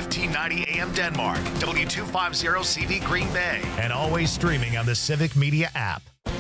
1590 AM Denmark, W250CV Green Bay, and always streaming on the Civic Media app.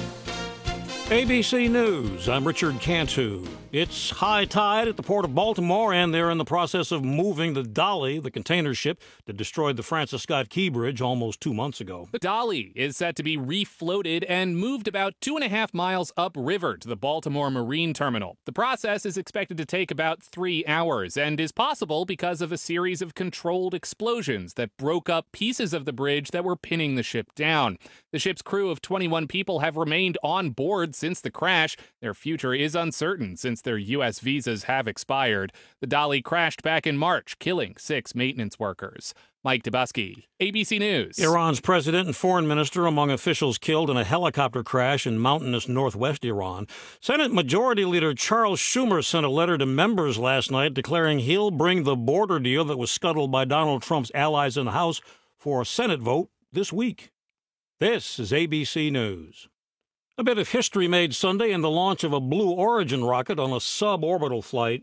ABC News, I'm Richard Cantu. It's high tide at the Port of Baltimore, and they're in the process of moving the Dolly, the container ship that destroyed the Francis Scott Key Bridge almost 2 months ago. The Dolly is set to be refloated and moved about 2.5 miles upriver to the Baltimore Marine Terminal. The process is expected to take about 3 hours and is possible because of a series of controlled explosions that broke up pieces of the bridge that were pinning the ship down. The ship's crew of 21 people have remained on board since the crash. Their future is uncertain since their U.S. visas have expired. The Dolly crashed back in March, killing 6 maintenance workers. Mike Dubusky, ABC News. Iran's president and foreign minister among officials killed in a helicopter crash in mountainous northwest Iran. Senate Majority Leader Charles Schumer sent a letter to members last night declaring he'll bring the border deal that was scuttled by Donald Trump's allies in the House for a Senate vote this week. This is ABC News. A bit of history made Sunday in the launch of a Blue Origin rocket on a suborbital flight.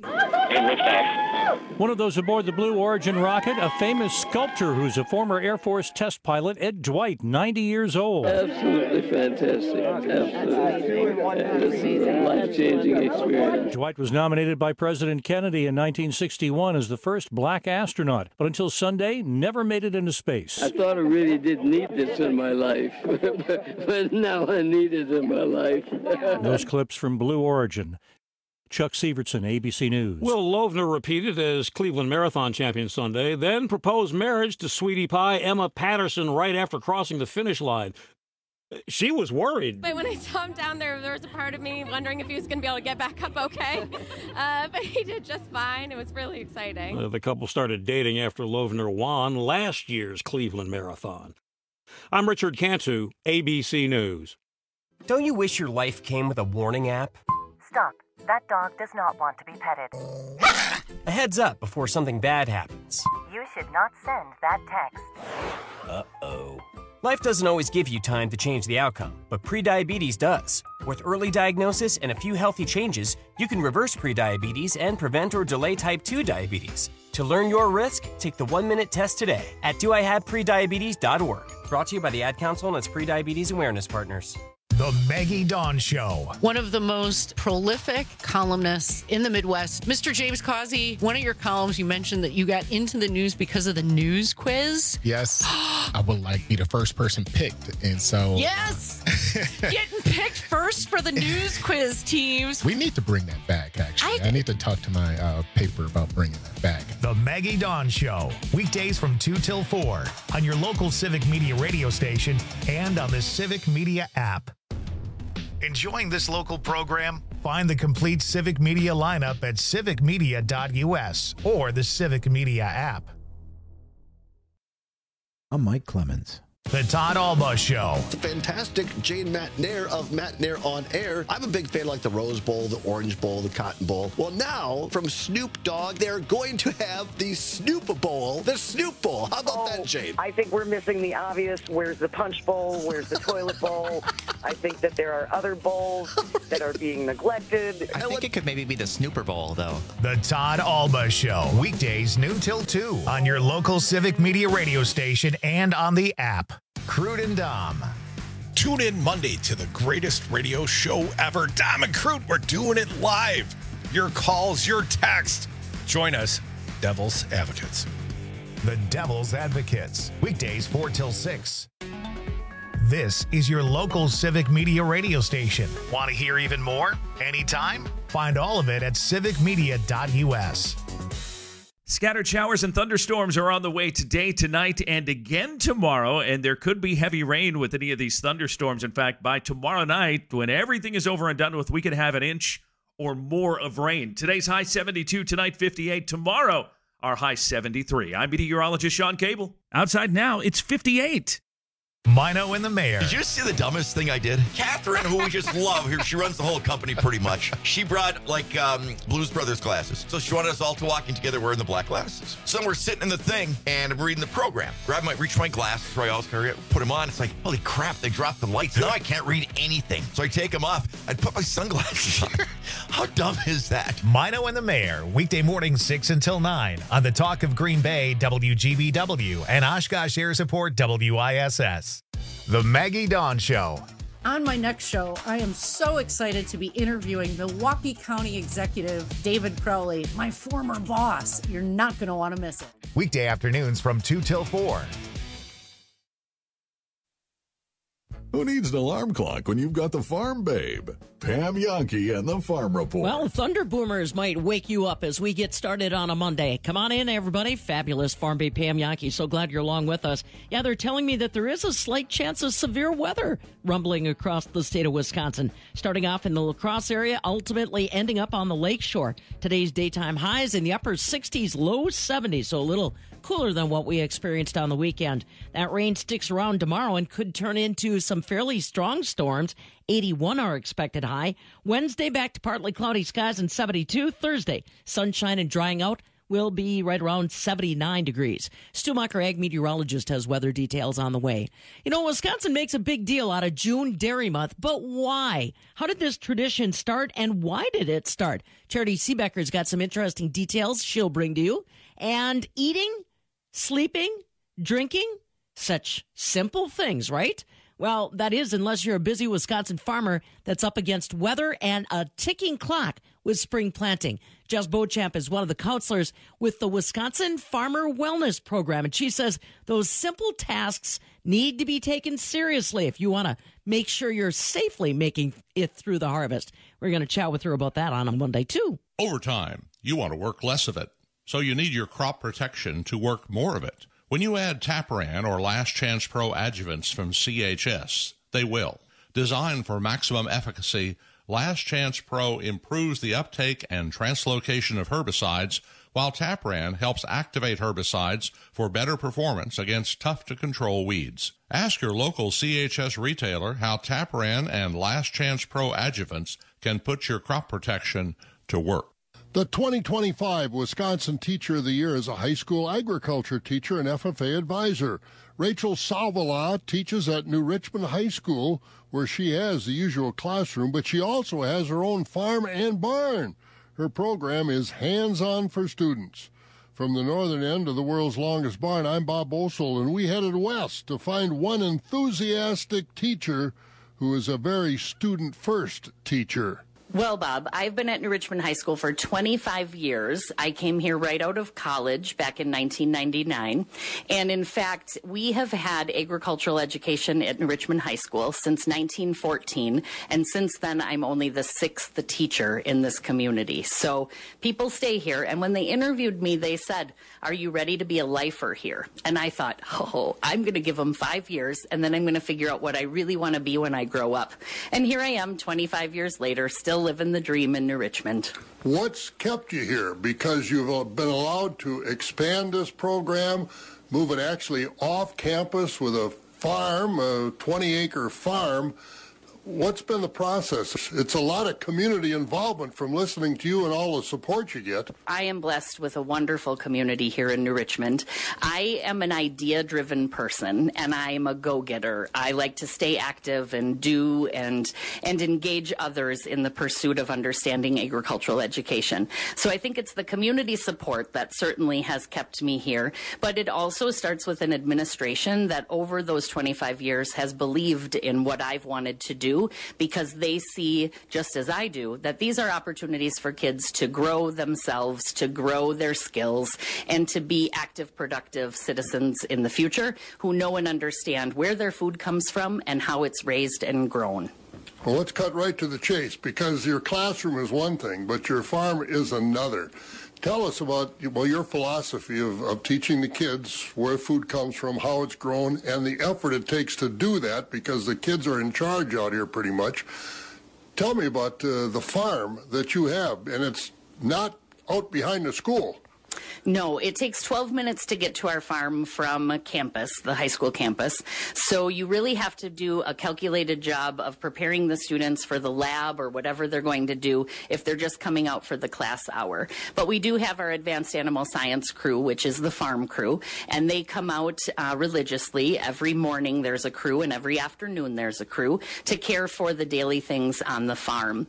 One of those aboard the Blue Origin rocket, a famous sculptor who's a former Air Force test pilot, Ed Dwight, 90 years old. Absolutely fantastic. Absolutely. It's a life-changing experience. Dwight was nominated by President Kennedy in 1961 as the first black astronaut, but until Sunday, never made it into space. I thought I really didn't need this in my life, but now I need it in my life. Those clips from Blue Origin. Chuck Sievertson, ABC News. Will Loevner repeated as Cleveland Marathon champion Sunday, then proposed marriage to sweetie pie Emma Patterson right after crossing the finish line. She was worried. But when I saw him down there, there was a part of me wondering if he was going to be able to get back up okay. But he did just fine. It was really exciting. The couple started dating after Loevner won last year's Cleveland Marathon. I'm Richard Cantu, ABC News. Don't you wish your life came with a warning app? Stop. That dog does not want to be petted. A heads up before something bad happens. You should not send that text. Uh-oh. Life doesn't always give you time to change the outcome, but prediabetes does. With early diagnosis and a few healthy changes, you can reverse prediabetes and prevent or delay type 2 diabetes. To learn your risk, take the 1-minute test today at doihaveprediabetes.org. Brought to you by the Ad Council and its prediabetes awareness partners. The Maggie Dawn Show. One of the most prolific columnists in the Midwest. Mr. James Causey, one of your columns, you mentioned that you got into the news because of the news quiz. Yes. I would like be the first person picked. And so... Yes! Getting picked first for the news quiz teams. We need to bring that back, actually. I need to talk to my paper about bringing that back. The Maggie Dawn Show. Weekdays from 2 till 4 on your local Civic Media radio station and on the Civic Media app. Enjoying this local program? Find the complete Civic Media lineup at civicmedia.us or the Civic Media app. I'm Mike Clemens. The Todd Alba Show. The fantastic Jane Matnair of Matnair on Air. I'm a big fan of like the Rose Bowl, the Orange Bowl, the Cotton Bowl. Well, now from Snoop Dogg, they're going to have the Snoop Bowl, the Snoop Bowl. How about that, Jane? I think we're missing the obvious. Where's the Punch Bowl? Where's the Toilet Bowl? I think that there are other bowls that are being neglected. I think it could maybe be the Snooper Bowl, though. The Todd Alba Show. Weekdays noon till 2 on your local Civic Media radio station and on the app. Crude and Dom. Tune in Monday to the greatest radio show ever. Dom and Crude, we're doing it live. Your calls, your text. Join us, Devil's Advocates. The Devil's Advocates. Weekdays 4 till 6. This is your local Civic Media radio station. Want to hear even more? Anytime? Find all of it at civicmedia.us. Scattered showers and thunderstorms are on the way today, tonight, and again tomorrow, and there could be heavy rain with any of these thunderstorms. In fact, by tomorrow night, when everything is over and done with, we could have an inch or more of rain. Today's high 72, tonight 58. Tomorrow, our high 73. I'm meteorologist Sean Cable. Outside now, it's 58. Mino and the Mayor. Did you see the dumbest thing I did? Catherine, who we just love here, she runs the whole company pretty much. She brought like Blues Brothers glasses. So she wanted us all to walking together wearing the black glasses. So then we're sitting in the thing and I'm reading the program. Reach my glasses, right? I'll put them on. It's like, holy crap, they dropped the lights. Now I can't read anything. So I take them off. I'd put my sunglasses on. How dumb is that? Mino and the Mayor, weekday mornings 6 until 9 on the Talk of Green Bay, WGBW, and Oshkosh Air Support, WISS. The Maggie Dawn Show. On my next show, I am so excited to be interviewing Milwaukee County Executive David Crowley, my former boss. You're not going to want to miss it. Weekday afternoons from 2 till 4. Who needs an alarm clock when you've got the Farm Babe? Pam Yankee and the Farm Report. Well, Thunder Boomers might wake you up as we get started on a Monday. Come on in, everybody. Fabulous Farm Babe Pam Yankee. So glad you're along with us. Yeah, they're telling me that there is a slight chance of severe weather rumbling across the state of Wisconsin. Starting off in the La Crosse area, ultimately ending up on the lakeshore. Today's daytime highs in the upper 60s, low 70s, so a little cooler than what we experienced on the weekend. That rain sticks around tomorrow and could turn into some fairly strong storms. 81 are expected high. Wednesday, back to partly cloudy skies and 72. Thursday, sunshine and drying out. Will be right around 79 degrees. Stu Macher, ag meteorologist, has weather details on the way. You know, Wisconsin makes a big deal out of June Dairy Month, but why? How did this tradition start, and why did it start? Charity Seebecker's got some interesting details she'll bring to you. And eating, sleeping, drinking, such simple things, right? Well, that is, unless you're a busy Wisconsin farmer that's up against weather and a ticking clock with spring planting. Jess Beauchamp is one of the counselors with the Wisconsin Farmer Wellness Program, and she says those simple tasks need to be taken seriously if you want to make sure you're safely making it through the harvest. We're going to chat with her about that on a Monday, too. Over time, you want to work less of it, so you need your crop protection to work more of it. When you add Tapran or Last Chance Pro adjuvants from CHS, they will. Designed for maximum efficacy, Last Chance Pro improves the uptake and translocation of herbicides, while Tapran helps activate herbicides for better performance against tough-to-control weeds. Ask your local CHS retailer how Tapran and Last Chance Pro adjuvants can put your crop protection to work. The 2025 Wisconsin Teacher of the Year is a high school agriculture teacher and FFA advisor. Rachel Salvala teaches at New Richmond High School, where she has the usual classroom, but she also has her own farm and barn. Her program is hands-on for students. From the northern end of the world's longest barn, I'm Bob Osel, and we headed west to find one enthusiastic teacher who is a very student-first teacher. Well, Bob, I've been at New Richmond High School for 25 years. I came here right out of college back in 1999. And in fact, we have had agricultural education at New Richmond High School since 1914. And since then, I'm only the sixth teacher in this community. So people stay here. And when they interviewed me, they said, "Are you ready to be a lifer here?" And I thought, oh, I'm going to give them 5 years, and then I'm going to figure out what I really want to be when I grow up. And here I am, 25 years later, still living the dream in New Richmond. What's kept you here? Because you've been allowed to expand this program, move it actually off campus with a farm, a 20-acre farm. What's been the process? It's a lot of community involvement from listening to you and all the support you get. I am blessed with a wonderful community here in New Richmond. I am an idea-driven person, and I am a go-getter. I like to stay active and do and engage others in the pursuit of understanding agricultural education. So I think it's the community support that certainly has kept me here, but it also starts with an administration that over those 25 years has believed in what I've wanted to do, because they see, just as I do, that these are opportunities for kids to grow themselves, to grow their skills, and to be active, productive citizens in the future who know and understand where their food comes from and how it's raised and grown. Well, let's cut right to the chase, because your classroom is one thing, but your farm is another. Tell us about your philosophy of teaching the kids where food comes from, how it's grown, and the effort it takes to do that, because the kids are in charge out here pretty much. Tell me about the farm that you have, and it's not out behind the school. No, it takes 12 minutes to get to our farm from campus, the high school campus. So you really have to do a calculated job of preparing the students for the lab or whatever they're going to do if they're just coming out for the class hour. But we do have our advanced animal science crew, which is the farm crew, and they come out religiously. Every morning there's a crew, and every afternoon there's a crew to care for the daily things on the farm.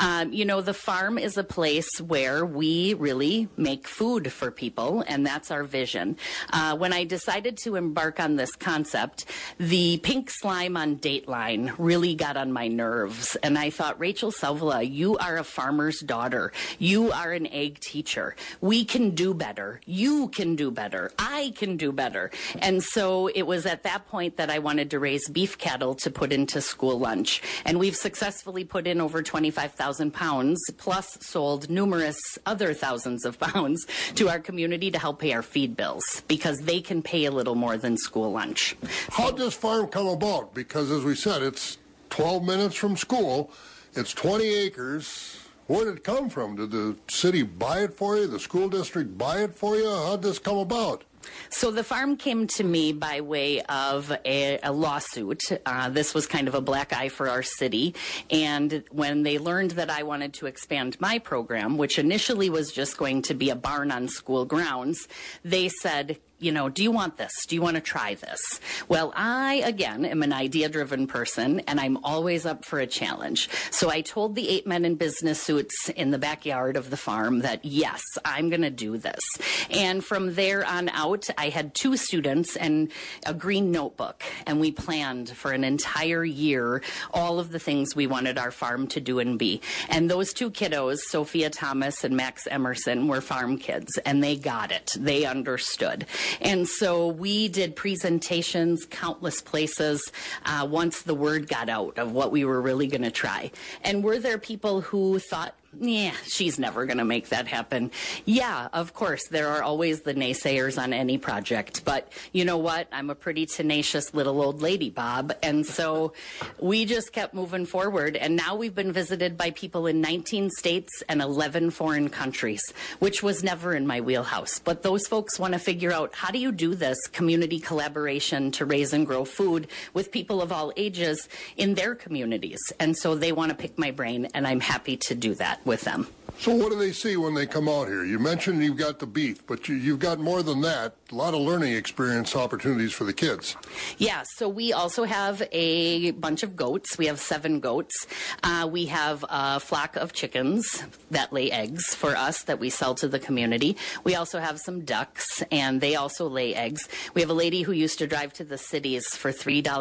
The farm is a place where we really make food for people, and that's our vision. When I decided to embark on this concept, the pink slime on Dateline really got on my nerves, and I thought, Rachel Salvala, you are a farmer's daughter. You are an egg teacher. We can do better. You can do better. I can do better. And so it was at that point that I wanted to raise beef cattle to put into school lunch. And we've successfully put in over 25,000 pounds, plus sold numerous other thousands of pounds to our community to help pay our feed bills, because they can pay a little more than school lunch. How did this farm come about? Because as we said, it's 12 minutes from school. It's 20 acres. Where did it come from? Did the city buy it for you? The school district buy it for you? How did this come about? So the farm came to me by way of a lawsuit. This was kind of a black eye for our city. And when they learned that I wanted to expand my program, which initially was just going to be a barn on school grounds, they said, do you want this? Do you want to try this? Well, I, again, am an idea-driven person, and I'm always up for a challenge. So I told the 8 men in business suits in the backyard of the farm that, yes, I'm going to do this. And from there on out, I had 2 students and a green notebook, and we planned for an entire year all of the things we wanted our farm to do and be. And those 2 kiddos, Sophia Thomas and Max Emerson, were farm kids, and they got it. They understood. And so we did presentations countless places once the word got out of what we were really going to try. And were there people who thought, yeah, she's never going to make that happen? Yeah, of course. There are always the naysayers on any project. But you know what? I'm a pretty tenacious little old lady, Bob. And so we just kept moving forward. And now we've been visited by people in 19 states and 11 foreign countries, which was never in my wheelhouse. But those folks want to figure out, how do you do this community collaboration to raise and grow food with people of all ages in their communities? And so they want to pick my brain, and I'm happy to do that with them. So what do they see when they come out here? You mentioned you've got the beef, but you've got more than that. A lot of learning experience opportunities for the kids. Yeah, so we also have a bunch of goats. We have 7 goats. We have a flock of chickens that lay eggs for us that we sell to the community. We also have some ducks, and they also lay eggs. We have a lady who used to drive to the cities for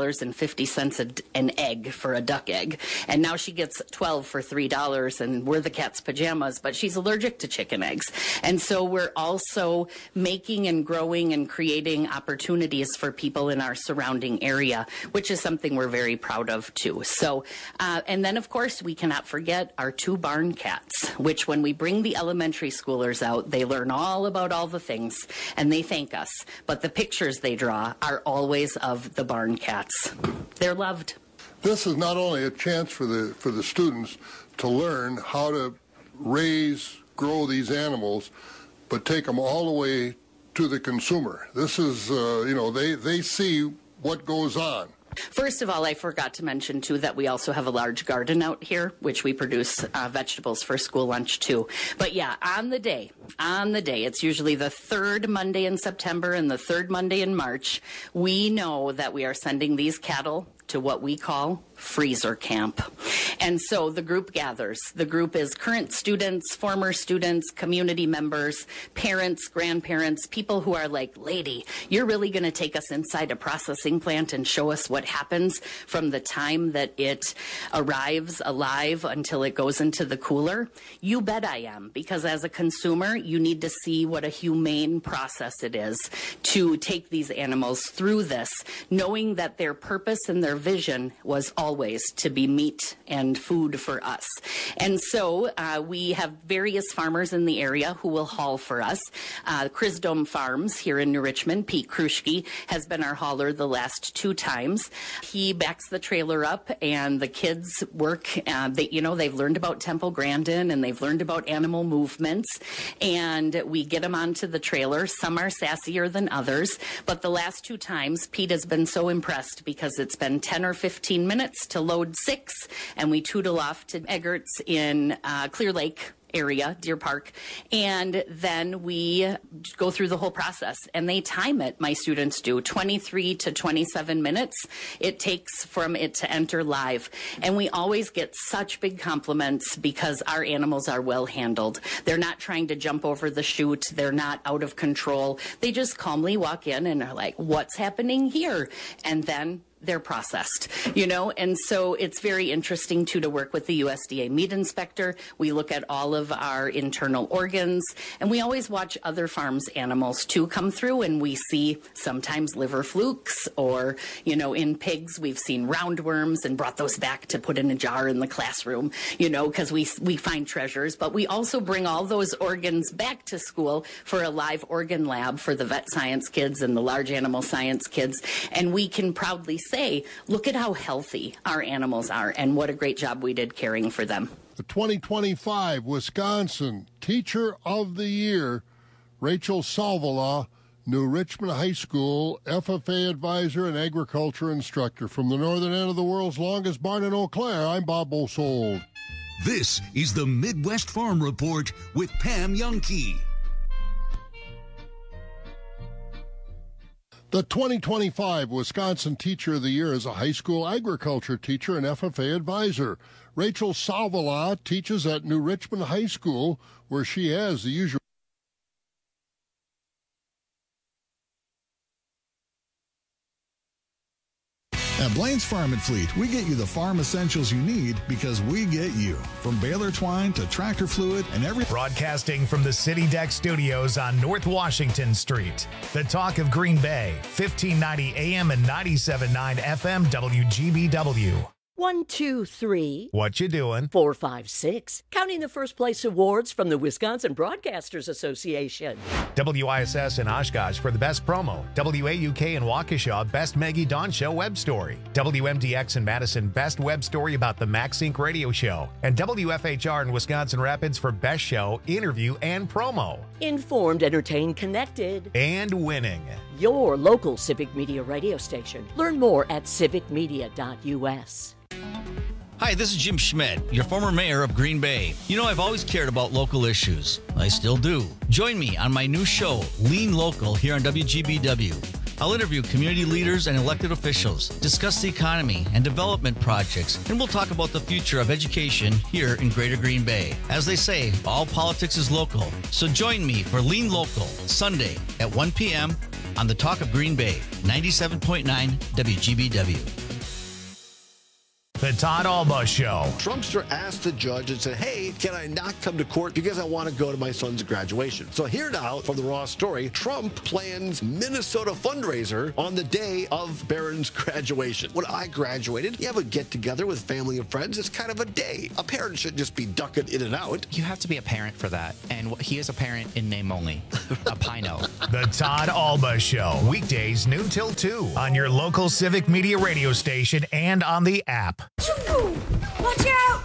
$3.50 an egg for a duck egg, and now she gets 12 for $3, and we're the cat's pajamas, but she's allergic to chicken eggs. And so we're also making and growing and creating opportunities for people in our surrounding area, which is something we're very proud of too. So, and then of course we cannot forget our 2 barn cats, which when we bring the elementary schoolers out, they learn all about all the things and they thank us. But the pictures they draw are always of the barn cats. They're loved. This is not only a chance for the students to learn how to grow these animals, but take them all the way to the consumer. This is, they see what goes on. First of all, I forgot to mention, too, that we also have a large garden out here, which we produce vegetables for school lunch, too. But, yeah, on the day, it's usually the 3rd Monday in September and the 3rd Monday in March, we know that we are sending these cattle to what we call freezer camp. And so the group gathers. The group is current students, former students, community members, parents, grandparents, people who are like, lady, you're really going to take us inside a processing plant and show us what happens from the time that it arrives alive until it goes into the cooler? You bet I am, because as a consumer, you need to see what a humane process it is to take these animals through this, knowing that their purpose and their vision was always to be meat and food for us. And so we have various farmers in the area who will haul for us. Chrisdome Farms here in New Richmond, Pete Kruschke has been our hauler the last 2 times. He backs the trailer up, and the kids work. They've learned about Temple Grandin, and they've learned about animal movements, and we get them onto the trailer. Some are sassier than others, but the last 2 times, Pete has been so impressed because it's been 10 or 15 minutes to load 6, and we tootle off to Eggert's in Clear Lake area, Deer Park, and then we go through the whole process, and they time it, my students do, 23 to 27 minutes it takes from it to enter live. And we always get such big compliments because our animals are well handled. They're not trying to jump over the chute. They're not out of control. They just calmly walk in and are like, what's happening here? And then they're processed, and so it's very interesting too to work with the USDA meat inspector. We look at all of our internal organs, and we always watch other farms' animals too come through, and we see sometimes liver flukes, or in pigs we've seen roundworms and brought those back to put in a jar in the classroom, because we find treasures. But we also bring all those organs back to school for a live organ lab for the vet science kids and the large animal science kids, and we can proudly say, look at how healthy our animals are and what a great job we did caring for them. The 2025 Wisconsin Teacher of the Year, Rachel Salvala, New Richmond High School FFA advisor and agriculture instructor. From the northern end of the world's longest barn in Eau Claire, I'm Bob Bosold. This is the Midwest Farm Report with Pam Jahnke. The 2025 Wisconsin Teacher of the Year is a high school agriculture teacher and FFA advisor. Rachel Salvala teaches at New Richmond High School, where she has the usual. At Blaine's Farm and Fleet, we get you the farm essentials you need because we get you. From baler twine to tractor fluid and every... Broadcasting from the City Deck Studios on North Washington Street. The Talk of Green Bay, 1590 AM and 97.9 FM WGBW. 1, 2, 3. What you doing? 4, 5, 6. Counting the first place awards from the Wisconsin Broadcasters Association. WISS in Oshkosh for the best promo. WAUK in Waukesha, best Maggie Dawn Show web story. WMDX in Madison, best web story about the MaxSync radio show. And WFHR in Wisconsin Rapids for best show, interview, and promo. Informed, entertained, connected. And winning. Your local Civic Media radio station. Learn more at civicmedia.us. Hi, this is Jim Schmidt, your former mayor of Green Bay. I've always cared about local issues. I still do. Join me on my new show, Lean Local, here on WGBW. I'll interview community leaders and elected officials, discuss the economy and development projects, and we'll talk about the future of education here in Greater Green Bay. As they say, all politics is local. So join me for Lean Local, Sunday at 1 p.m. on the Talk of Green Bay, 97.9 WGBW. The Todd Alba Show. Trumpster asked the judge and said, hey, can I not come to court because I want to go to my son's graduation? So here now, from the Raw story, Trump plans Minnesota fundraiser on the day of Barron's graduation. When I graduated, you have a get-together with family and friends. It's kind of a day. A parent shouldn't just be ducking in and out. You have to be a parent for that. And he is a parent in name only. A Pino. The Todd Alba Show. Weekdays noon till 2 on your local Civic Media radio station and on the app. Watch out!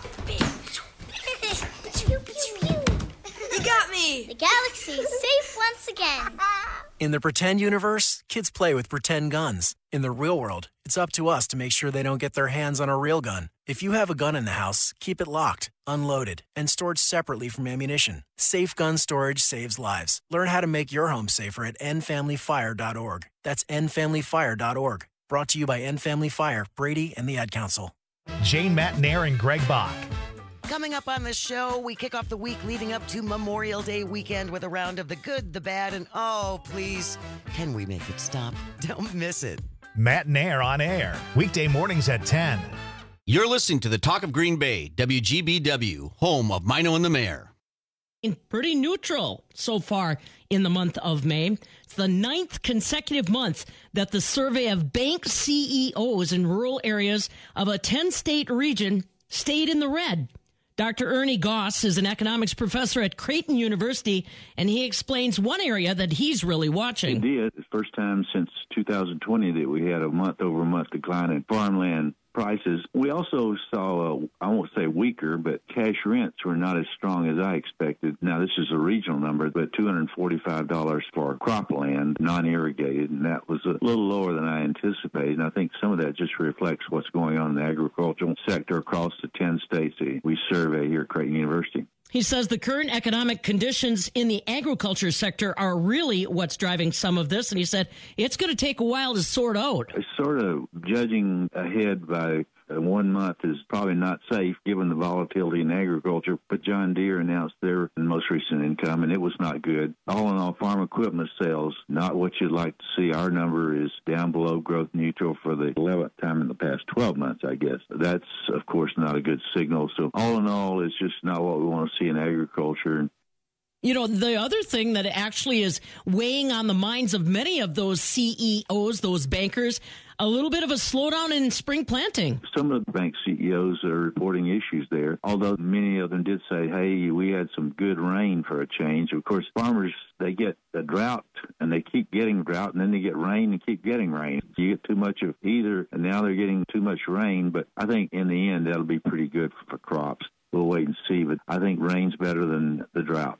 You got me! The galaxy is safe once again. In the pretend universe, kids play with pretend guns. In the real world, it's up to us to make sure they don't get their hands on a real gun. If you have a gun in the house, keep it locked, unloaded, and stored separately from ammunition. Safe gun storage saves lives. Learn how to make your home safer at endfamilyfire.org. That's endfamilyfire.org. Brought to you by End Family Fire, Brady, and the Ad Council. Jane Matnair and Greg Bach. Coming up on the show, we kick off the week leading up to Memorial Day weekend with a round of the good, the bad, and oh, please, can we make it stop? Don't miss it. Matnair on air, weekday mornings at 10. You're listening to the Talk of Green Bay, WGBW, home of Mino and the Mayor. Pretty neutral so far in the month of May. It's the 9th consecutive month that the survey of bank CEOs in rural areas of a 10-state region stayed in the red. Dr. Ernie Goss is an economics professor at Creighton University, and he explains one area that he's really watching. Indeed, it's the first time since 2020 that we had a month-over-month decline in farmland prices. We also saw, I won't say weaker, but cash rents were not as strong as I expected. Now, this is a regional number, but $245 for cropland, non-irrigated, and that was a little lower than I anticipated. And I think some of that just reflects what's going on in the agricultural sector across the 10 states that we survey here at Creighton University. He says the current economic conditions in the agriculture sector are really what's driving some of this. And he said it's going to take a while to sort out. Sort of judging ahead by 1 month is probably not safe given the volatility in agriculture. But John Deere announced their most recent income, and it was not good. All in all, farm equipment sales, not what you'd like to see. Our number is down below growth neutral for the 11th time in the past 12 months, I guess. That's, of course, not a good signal. So all in all, it's just not what we want to see in agriculture. You know, the other thing that actually is weighing on the minds of many of those CEOs, those bankers, a little bit of a slowdown in spring planting. Some of the bank CEOs are reporting issues there, although many of them did say, hey, we had some good rain for a change. Of course, farmers, they get a drought, and they keep getting drought, and then they get rain and keep getting rain. You get too much of either, and now they're getting too much rain, but I think in the end, that'll be pretty good for crops. We'll wait and see, but I think rain's better than the drought.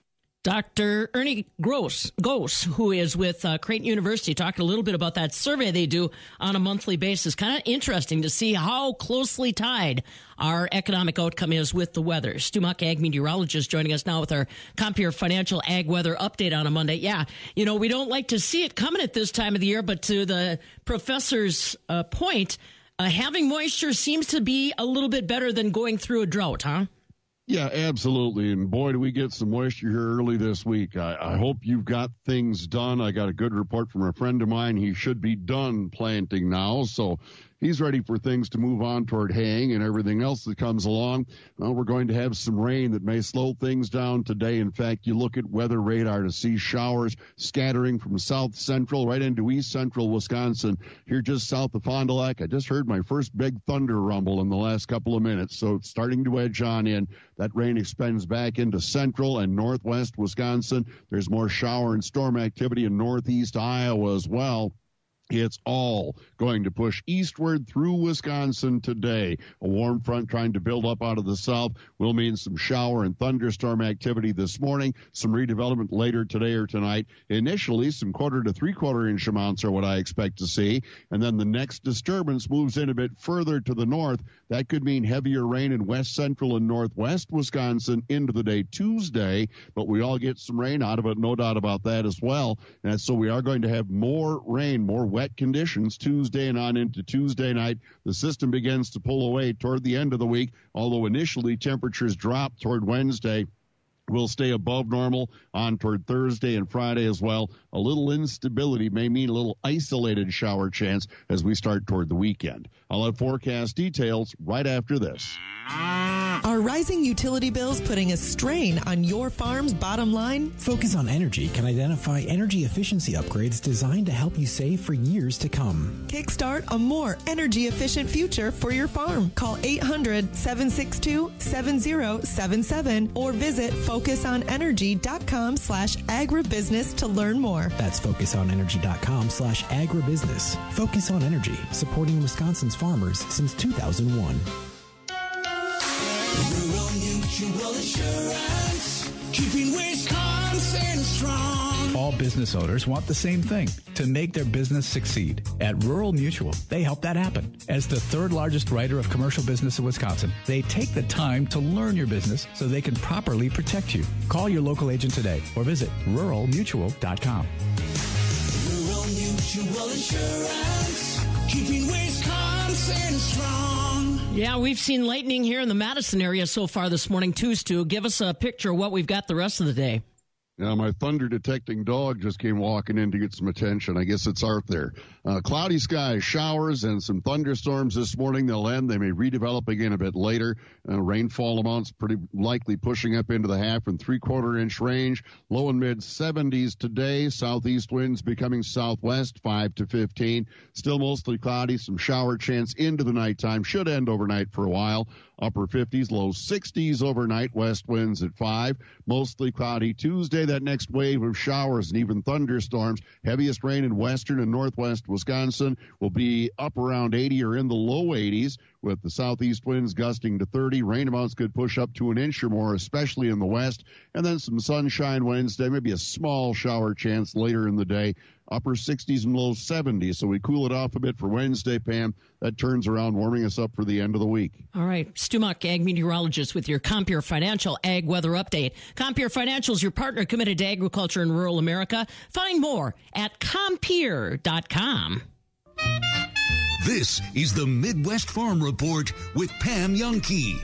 Dr. Ernie Goss, who is with Creighton University, talking a little bit about that survey they do on a monthly basis. Kind of interesting to see how closely tied our economic outcome is with the weather. Stu Muck, ag meteorologist, joining us now with our Compeer Financial Ag Weather Update on a Monday. Yeah, you know, we don't like to see it coming at this time of the year, but to the professor's point, having moisture seems to be a little bit better than going through a drought, huh? Yeah, absolutely. And boy, do we get some moisture here early this week. I hope you've got things done. I got a good report from a friend of mine. He should be done planting now. So he's ready for things to move on toward haying and everything else that comes along. Well, we're going to have some rain that may slow things down today. In fact, you look at weather radar to see showers scattering from south central right into east central Wisconsin, here just south of Fond du Lac. I just heard my first big thunder rumble in the last couple of minutes, so it's starting to edge on in. That rain extends back into central and northwest Wisconsin. There's more shower and storm activity in northeast Iowa as well. It's all going to push eastward through Wisconsin today. A warm front trying to build up out of the south will mean some shower and thunderstorm activity this morning, some redevelopment later today or tonight. Initially, some 1/4 to 3/4 inch amounts are what I expect to see. And then the next disturbance moves in a bit further to the north. That could mean heavier rain in west central and northwest Wisconsin into the day Tuesday. But we all get some rain out of it, no doubt about that as well. And so we are going to have more rain, more wet conditions Tuesday and on into Tuesday night. The system begins to pull away toward the end of the week, although initially temperatures drop toward Wednesday. We'll stay above normal on toward Thursday and Friday as well. A little instability may mean a little isolated shower chance as we start toward the weekend. I'll have forecast details right after this. Are rising utility bills putting a strain on your farm's bottom line? Focus on Energy can identify energy efficiency upgrades designed to help you save for years to come. Kickstart a more energy efficient future for your farm. Call 800-762-7077 or visit focusonenergy.com/agribusiness to learn more. That's focusonenergy.com/agribusiness. Focus on Energy, supporting Wisconsin's farmers since 2001. Rural Mutual Insurance, keeping Wisconsin strong. All business owners want the same thing, to make their business succeed. At Rural Mutual, they help that happen. As the 3rd largest writer of commercial business in Wisconsin, they take the time to learn your business so they can properly protect you. Call your local agent today or visit ruralmutual.com. Rural Mutual Insurance, keeping Wisconsin strong. Yeah, we've seen lightning here in the Madison area so far this morning, too, Stu. Give us a picture of what we've got the rest of the day. Now, my thunder detecting dog just came walking in to get some attention. I guess it's Art there. Cloudy skies, showers, and some thunderstorms this morning. They'll end. They may redevelop again a bit later. Rainfall amounts pretty likely pushing up into the 1/2 and 3/4 inch range. Low and mid 70s today. Southeast winds becoming southwest 5 to 15. Still mostly cloudy. Some shower chance into the nighttime. Should end overnight for a while. Upper 50s, low 60s overnight. West winds at 5. Mostly cloudy Tuesday. That next wave of showers and even thunderstorms. Heaviest rain in western and northwest Wisconsin will be up around 80 or in the low 80s, with the southeast winds gusting to 30. Rain amounts could push up to an inch or more, especially in the west. And then some sunshine Wednesday, maybe a small shower chance later in the day. Upper 60s and low 70s. So we cool it off a bit for Wednesday, Pam. That turns around, warming us up for the end of the week. All right. Stu Muck, ag meteorologist with your Compeer Financial Ag Weather Update. Compeer Financial is your partner committed to agriculture in rural America. Find more at Compeer.com. This is the Midwest Farm Report with Pam Youngkey.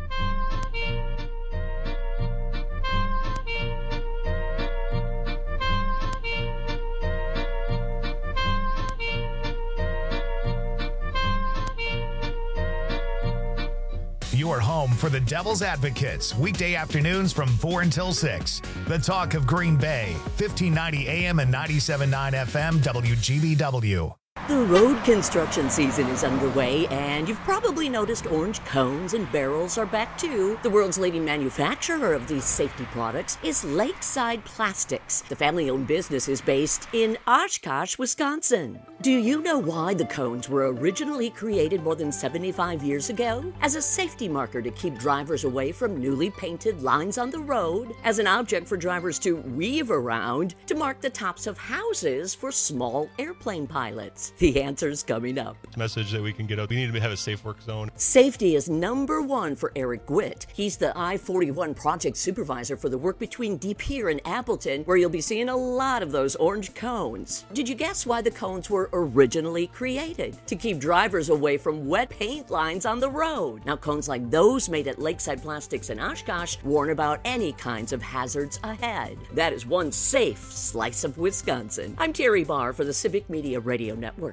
Your home for the Devil's Advocates, weekday afternoons from 4 until 6. The talk of Green Bay, 1590 AM and 97.9 FM, WGBW. The road construction season is underway, and you've probably noticed orange cones and barrels are back too. The world's leading manufacturer of these safety products is Lakeside Plastics. The family-owned business is based in Oshkosh, Wisconsin. Do you know why the cones were originally created more than 75 years ago? As a safety marker to keep drivers away from newly painted lines on the road, as an object for drivers to weave around, to mark the tops of houses for small airplane pilots. The answer's coming up. Message that we can get out. We need to have a safe work zone. Safety is number one for Eric Gwitt. He's the I-41 project supervisor for the work between De Pere and Appleton, where you'll be seeing a lot of those orange cones. Did you guess why the cones were originally created? To keep drivers away from wet paint lines on the road. Now, cones like those made at Lakeside Plastics in Oshkosh warn about any kinds of hazards ahead. That is one safe slice of Wisconsin. I'm Terry Barr for the Civic Media Radio Network.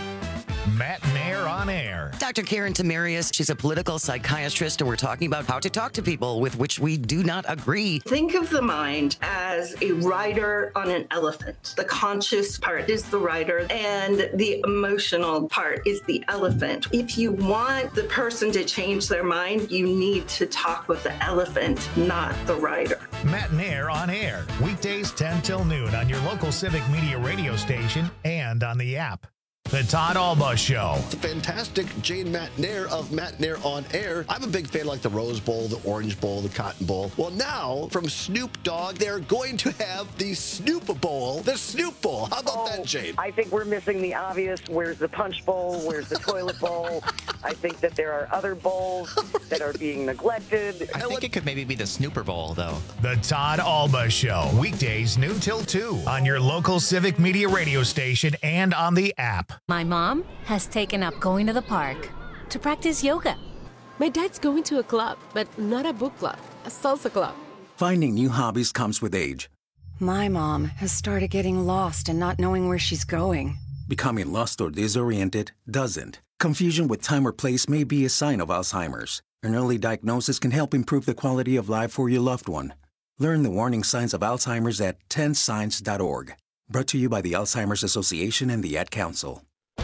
Matt Nair on air. Dr. Karen Tamarius, she's a political psychiatrist, and we're talking about how to talk to people with which we do not agree. Think of the mind as a rider on an elephant. The conscious part is the rider, and the emotional part is the elephant. If you want the person to change their mind, you need to talk with the elephant, not the rider. Matt Nair on air, weekdays 10 till noon on your local Civic Media radio station and on the app. The Todd Alba Show. The fantastic Jane Matt Nair of Matt Nair on Air. I'm a big fan like the Rose Bowl, the Orange Bowl, the Cotton Bowl. Well, now from Snoop Dogg, they're going to have the Snoop Bowl, the Snoop Bowl. How about that, Jane? I think we're missing the obvious. Where's the Punch Bowl? Where's the Toilet Bowl? I think that there are other bowls that are being neglected. I think it could maybe be the Snooper Bowl, though. The Todd Alba Show, weekdays noon till 2 on your local Civic Media radio station and on the app. My mom has taken up going to the park to practice yoga. My dad's going to a club, but not a book club, a salsa club. Finding new hobbies comes with age. My mom has started getting lost and not knowing where she's going. Becoming lost or disoriented doesn't. Confusion with time or place may be a sign of Alzheimer's. An early diagnosis can help improve the quality of life for your loved one. Learn the warning signs of Alzheimer's at 10signs.org. Brought to you by the Alzheimer's Association and the Ad Council.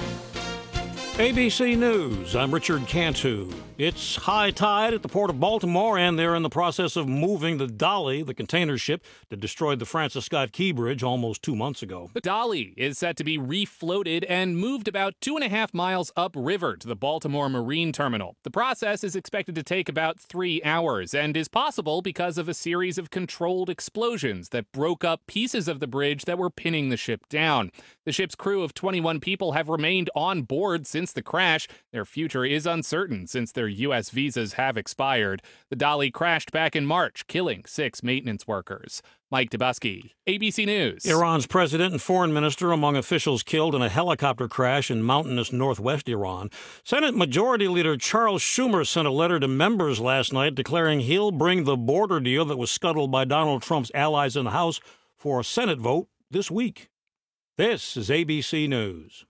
ABC News, I'm Richard Cantu. It's high tide at the Port of Baltimore, and they're in the process of moving the Dolly, the container ship that destroyed the Francis Scott Key Bridge almost 2 months ago. The Dolly is set to be refloated and moved about 2.5 miles upriver to the Baltimore Marine Terminal. The process is expected to take about 3 hours and is possible because of a series of controlled explosions that broke up pieces of the bridge that were pinning the ship down. The ship's crew of 21 people have remained on board since since the crash, their future is uncertain since their U.S. visas have expired. The Dolly crashed back in March, killing 6 maintenance workers. Mike Dubusky, ABC News. Iran's president and foreign minister among officials killed in a helicopter crash in mountainous northwest Iran. Senate Majority Leader Charles Schumer sent a letter to members last night declaring he'll bring the border deal that was scuttled by Donald Trump's allies in the House for a Senate vote this week. This is ABC News.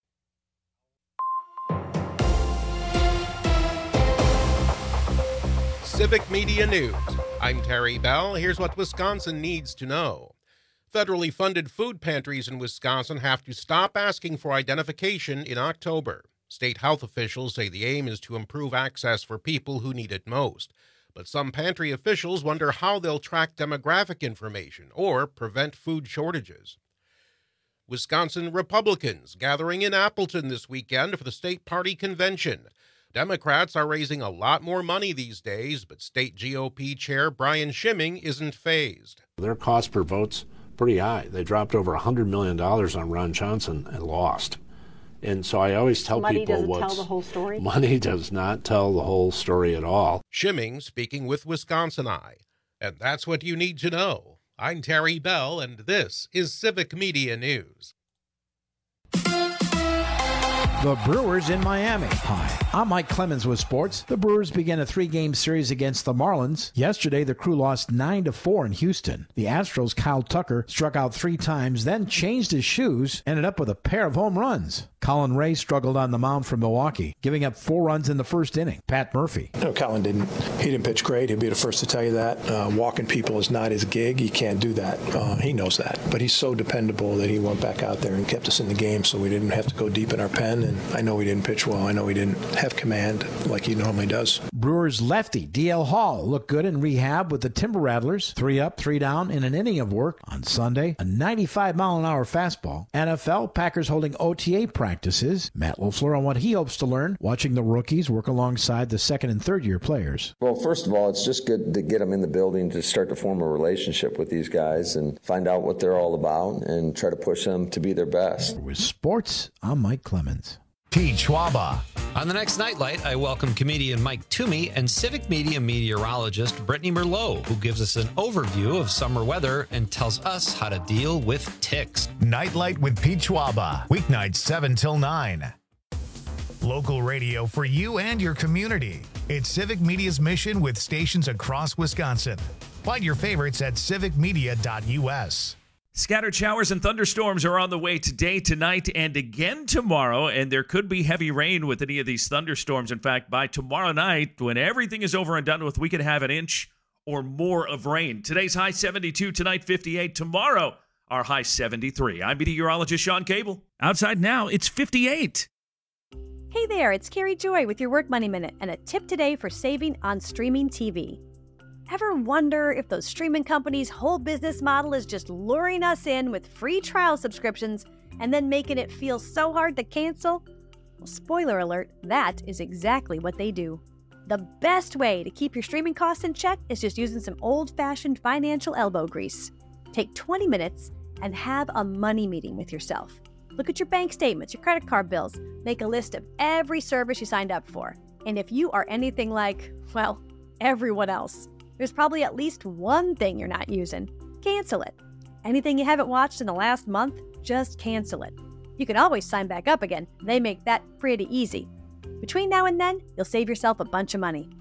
Civic Media News. I'm Terry Bell. Here's what Wisconsin needs to know. Federally funded food pantries in Wisconsin have to stop asking for identification in October. State health officials say the aim is to improve access for people who need it most. But some pantry officials wonder how they'll track demographic information or prevent food shortages. Wisconsin Republicans gathering in Appleton this weekend for the state party convention. Democrats are raising a lot more money these days, but state GOP chair Brian Schimming isn't fazed. Their cost per vote's pretty high. They dropped over $100 million on Ron Johnson and lost. And so I always tell people money doesn't tell the whole story. Money does not tell the whole story at all. Schimming speaking with Wisconsin Eye. And that's what you need to know. I'm Terry Bell, and this is Civic Media News. The Brewers in Miami. Hi, I'm Mike Clemens with sports. The Brewers began a 3-game series against the Marlins. Yesterday, the crew lost 9-4 in Houston. The Astros' Kyle Tucker struck out 3 times, then changed his shoes, ended up with a pair of home runs. Colin Ray struggled on the mound for Milwaukee, giving up 4 runs in the first inning. Pat Murphy. No, Colin didn't pitch great. He'll be the first to tell you that. Walking people is not his gig. He can't do that. He knows that. But he's so dependable that he went back out there and kept us in the game so we didn't have to go deep in our pen. And I know he didn't pitch well. I know he didn't have command like he normally does. Brewers lefty DL Hall looked good in rehab with the Timber Rattlers. 3 up, 3 down in an inning of work on Sunday. A 95-mile-an-hour fastball. NFL, Packers holding OTA practices. Matt LaFleur on what he hopes to learn, watching the rookies work alongside the second and third year players. Well, first of all, it's just good to get them in the building to start to form a relationship with these guys and find out what they're all about and try to push them to be their best. With sports, I'm Mike Clemens. Pete Schwaba. On the next Nightlight, I welcome comedian Mike Toomey and Civic Media meteorologist Brittany Merlot, who gives us an overview of summer weather and tells us how to deal with ticks. Nightlight with Pete Schwaba. Weeknights 7 till 9. Local radio for you and your community. It's Civic Media's mission with stations across Wisconsin. Find your favorites at civicmedia.us. Scattered showers and thunderstorms are on the way today, tonight, and again tomorrow, and there could be heavy rain with any of these thunderstorms. In fact, by tomorrow night, when everything is over and done with, we could have an inch or more of rain. Today's high 72, tonight 58. Tomorrow, our high 73. I'm meteorologist Sean Cable. Outside now, it's 58. Hey there, it's Carrie Joy with your Work Money Minute and a tip today for saving on streaming TV. Ever wonder if those streaming companies' whole business model is just luring us in with free trial subscriptions and then making it feel so hard to cancel? Well, spoiler alert, that is exactly what they do. The best way to keep your streaming costs in check is just using some old-fashioned financial elbow grease. Take 20 minutes and have a money meeting with yourself. Look at your bank statements, your credit card bills. Make a list of every service you signed up for. And if you are anything like, well, everyone else, there's probably at least one thing you're not using. Cancel it. Anything you haven't watched in the last month, just cancel it. You can always sign back up again. They make that pretty easy. Between now and then, you'll save yourself a bunch of money.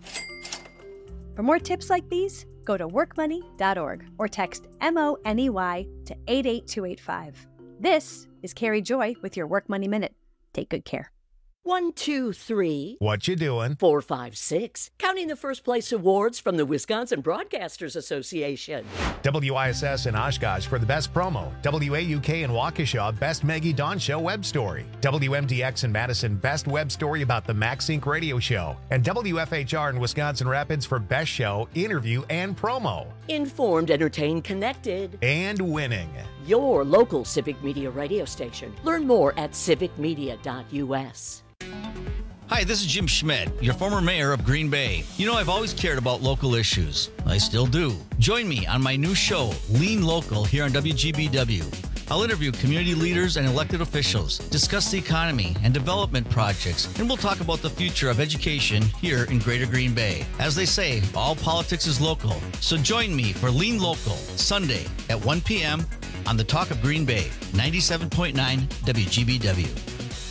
For more tips like these, go to workmoney.org or text MONEY to 88285. This is Carrie Joy with your Work Money Minute. Take good care. 1, 2, 3. What you doing? 4, 5, 6. Counting the first place awards from the Wisconsin Broadcasters Association. WISS in Oshkosh for the best promo. WAUK in Waukesha, best Maggie Dawn Show web story. WMDX in Madison, best web story about the MaxSync radio show. And WFHR in Wisconsin Rapids for best show, interview, and promo. Informed, entertained, connected. And winning. Your local Civic Media radio station. Learn more at civicmedia.us. Hi, this is Jim Schmidt, your former mayor of Green Bay. You know, I've always cared about local issues. I still do. Join me on my new show, Lean Local, here on WGBW. I'll interview community leaders and elected officials, discuss the economy and development projects, and we'll talk about the future of education here in Greater Green Bay. As they say, all politics is local. So join me for Lean Local, Sunday at 1 p.m. on the Talk of Green Bay, 97.9 WGBW.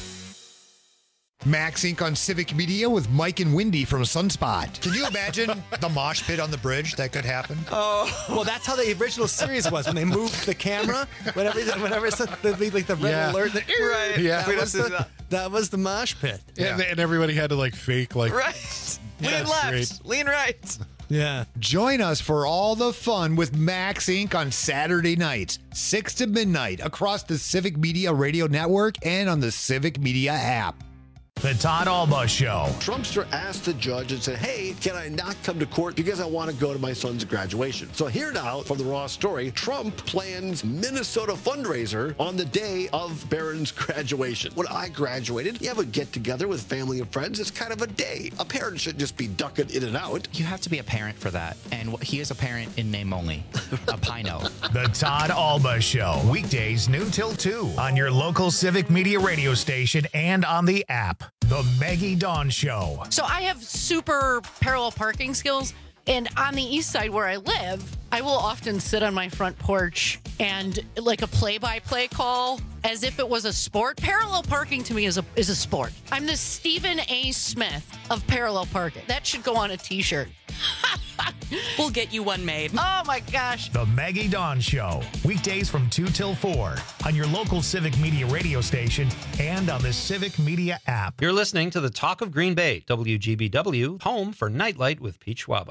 Max Inc. on Civic Media with Mike and Wendy from Sunspot. Can you imagine the mosh pit on the bridge that could happen? Oh, well, that's how the original series was when they moved the camera. Whenever it's like the red alert, right? Yeah, that was the mosh pit. Yeah. And everybody had to like fake like right, lean left, great. lean right. Yeah. Join us for all the fun with Max Inc. on Saturday nights, 6 to midnight, across the Civic Media Radio Network and on the Civic Media app. The Todd Alba Show. Trumpster asked the judge and said, hey, can I not come to court because I want to go to my son's graduation? So here now, from the Raw story, Trump plans Minnesota fundraiser on the day of Barron's graduation. When I graduated, you have a get-together with family and friends. It's kind of a day. A parent shouldn't just be ducking in and out. You have to be a parent for that. And he is a parent in name only. A Pino. The Todd Alba Show. Weekdays noon till 2 on your local Civic Media radio station and on the app. The Maggie Dawn Show. So I have super parallel parking skills. And on the east side where I live, I will often sit on my front porch and like a play-by-play call as if it was a sport. Parallel parking to me is a sport. I'm the Stephen A. Smith of parallel parking. That should go on a t-shirt. We'll get you one made. Oh my gosh. The Maggie Dawn Show. Weekdays from 2 till 4 on your local Civic Media radio station and on the Civic Media app. You're listening to the Talk of Green Bay, WGBW, home for Nightlight with Pete Schwaba.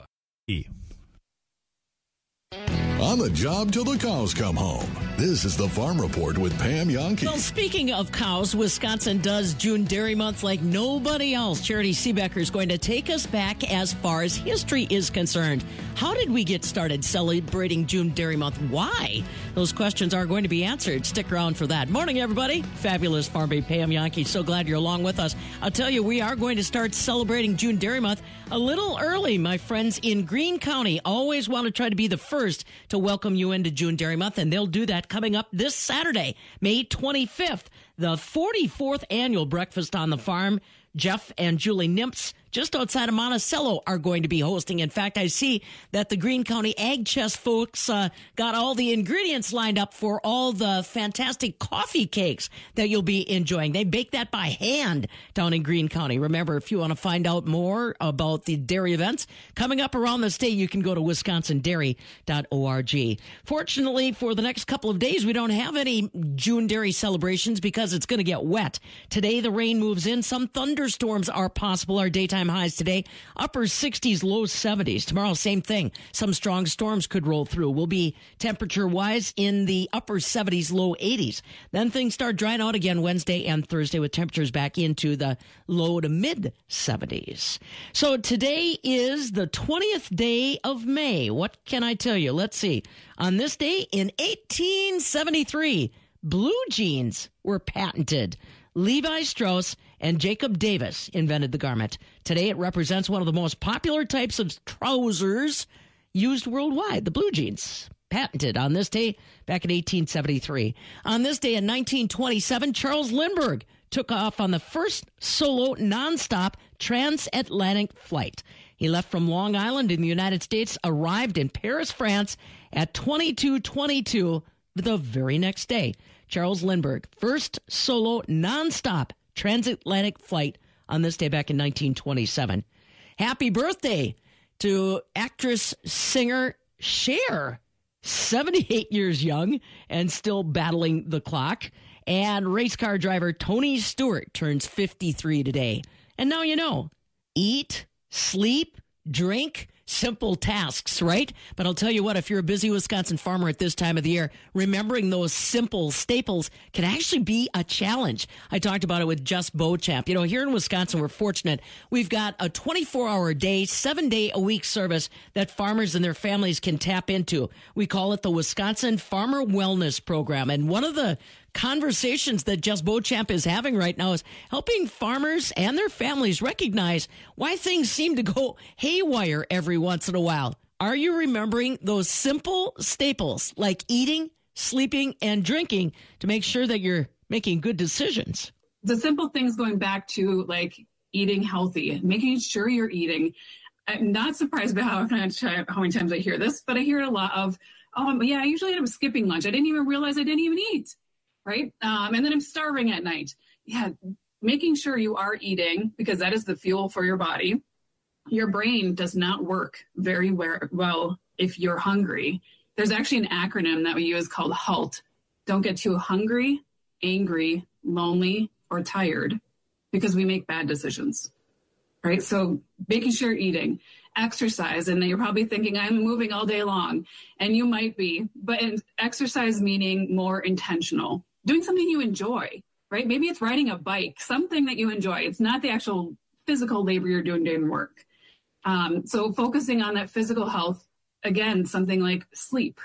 On the job till the cows come home. This is the Farm Report with Pam Yonke. Well, speaking of cows, Wisconsin does June Dairy Month like nobody else. Charity Seebecker is going to take us back as far as history is concerned. How did we get started celebrating June Dairy Month? Why? Those questions are going to be answered. Stick around for that. Morning, everybody. Fabulous Farm Babe Pam Yonke. So glad you're along with us. I'll tell you, we are going to start celebrating June Dairy Month a little early. My friends in Greene County always want to try to be the first to welcome you into June Dairy Month, and they'll do that coming up this Saturday, May 25th, the 44th annual Breakfast on the Farm. Jeff and Julie Nimps, just outside of Monticello, are going to be hosting. In fact, I see that the Greene County Ag Chest folks got all the ingredients lined up for all the fantastic coffee cakes that you'll be enjoying. They bake that by hand down in Greene County. Remember, if you want to find out more about the dairy events coming up around the state, you can go to wisconsindairy.org. Fortunately, for the next couple of days, we don't have any June dairy celebrations because it's going to get wet. Today, the rain moves in. Some thunderstorms are possible. Our daytime highs today, upper 60s, low 70s. Tomorrow, same thing. Some strong storms could roll through. We'll be temperature-wise in the upper 70s, low 80s. Then things start drying out again Wednesday and Thursday with temperatures back into the low to mid 70s. So today is the 20th day of May. What can I tell you? Let's see. On this day in 1873, blue jeans were patented. Levi Strauss and Jacob Davis invented the garment. Today, it represents one of the most popular types of trousers used worldwide, the blue jeans. Patented on this day back in 1873. On this day in 1927, Charles Lindbergh took off on the first solo nonstop transatlantic flight. He left from Long Island in the United States, arrived in Paris, France at 22:22 the very next day. Charles Lindbergh, first solo nonstop transatlantic flight on this day back in 1927. Happy birthday to actress, singer Cher, 78 years young and still battling the clock. And race car driver Tony Stewart turns 53 today. And now you know, eat, sleep, drink, simple tasks, right? But I'll tell you what, if you're a busy Wisconsin farmer at this time of the year, remembering those simple staples can actually be a challenge. I talked about it with Just Beauchamp. You know, here in Wisconsin, we're fortunate. We've got a 24-hour day, 7-day-a-week service that farmers and their families can tap into. We call it the Wisconsin Farmer Wellness Program. And one of the conversations that Just Beauchamp is having right now is helping farmers and their families recognize why things seem to go haywire every once in a while. Are you remembering those simple staples like eating, sleeping, and drinking to make sure that you're making good decisions. The simple things going back to like eating healthy, making sure you're eating. I'm not surprised by how many times I hear this, but I hear it a lot of, oh, yeah, I usually end up skipping lunch. I didn't even realize I didn't even eat, right? And then I'm starving at night. Yeah, making sure you are eating, because that is the fuel for your body. Your brain does not work very well if you're hungry. There's actually an acronym that we use called HALT. Don't get too hungry, angry, lonely, or tired, because we make bad decisions, right? So making sure you're eating, exercise, and then you're probably thinking, I'm moving all day long, and you might be, but exercise meaning more intentional, doing something you enjoy, right? Maybe it's riding a bike, something that you enjoy. It's not the actual physical labor you're doing during work. So focusing on that physical health, again, something like sleep.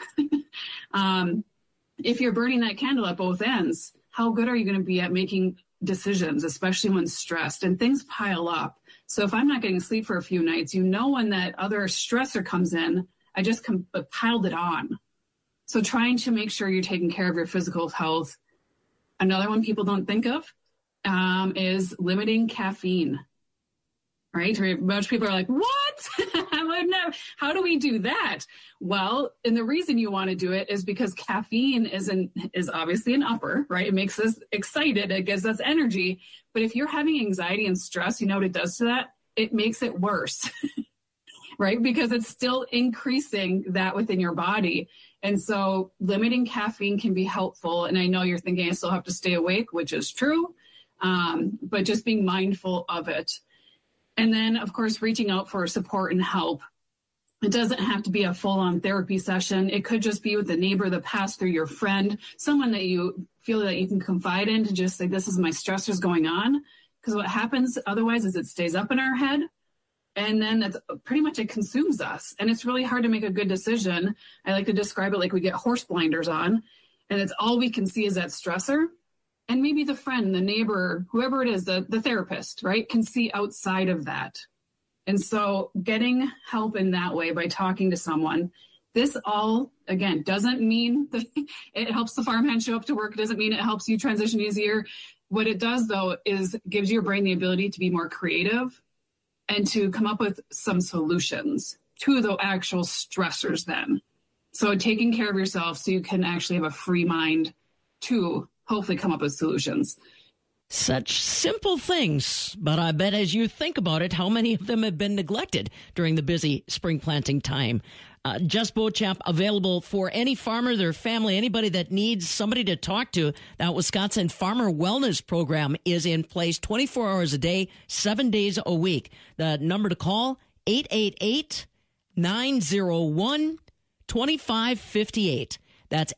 If you're burning that candle at both ends, how good are you going to be at making decisions, especially when stressed and things pile up? So if I'm not getting sleep for a few nights, when that other stressor comes in, I just piled it on. So trying to make sure you're taking care of your physical health. Another one people don't think of is limiting caffeine. Right? Most people are like, what? I would never. How do we do that? Well, and the reason you want to do it is because caffeine is obviously an upper, right? It makes us excited. It gives us energy. But if you're having anxiety and stress, you know what it does to that? It makes it worse, right? Because it's still increasing that within your body. And so limiting caffeine can be helpful. And I know you're thinking I still have to stay awake, which is true. But just being mindful of it. And then, of course, reaching out for support and help. It doesn't have to be a full-on therapy session. It could just be with a neighbor, the pastor, your friend, someone that you feel that you can confide in to just say, this is my stressors going on. Because what happens otherwise is it stays up in our head. And then that's pretty much it consumes us. And it's really hard to make a good decision. I like to describe it like we get horse blinders on. And it's all we can see is that stressor. And maybe the friend, the neighbor, whoever it is, the therapist, right, can see outside of that. And so getting help in that way by talking to someone, this all, again, doesn't mean that it helps the farmhand show up to work. It doesn't mean it helps you transition easier. What it does, though, is gives your brain the ability to be more creative and to come up with some solutions to the actual stressors then. So taking care of yourself so you can actually have a free mind to hopefully come up with solutions. Such simple things, but I bet as you think about it, how many of them have been neglected during the busy spring planting time? Just Beauchamp, available for any farmer, their family, anybody that needs somebody to talk to. That Wisconsin Farmer Wellness Program is in place 24 hours a day, 7 days a week. The number to call, 888-901-2558. That's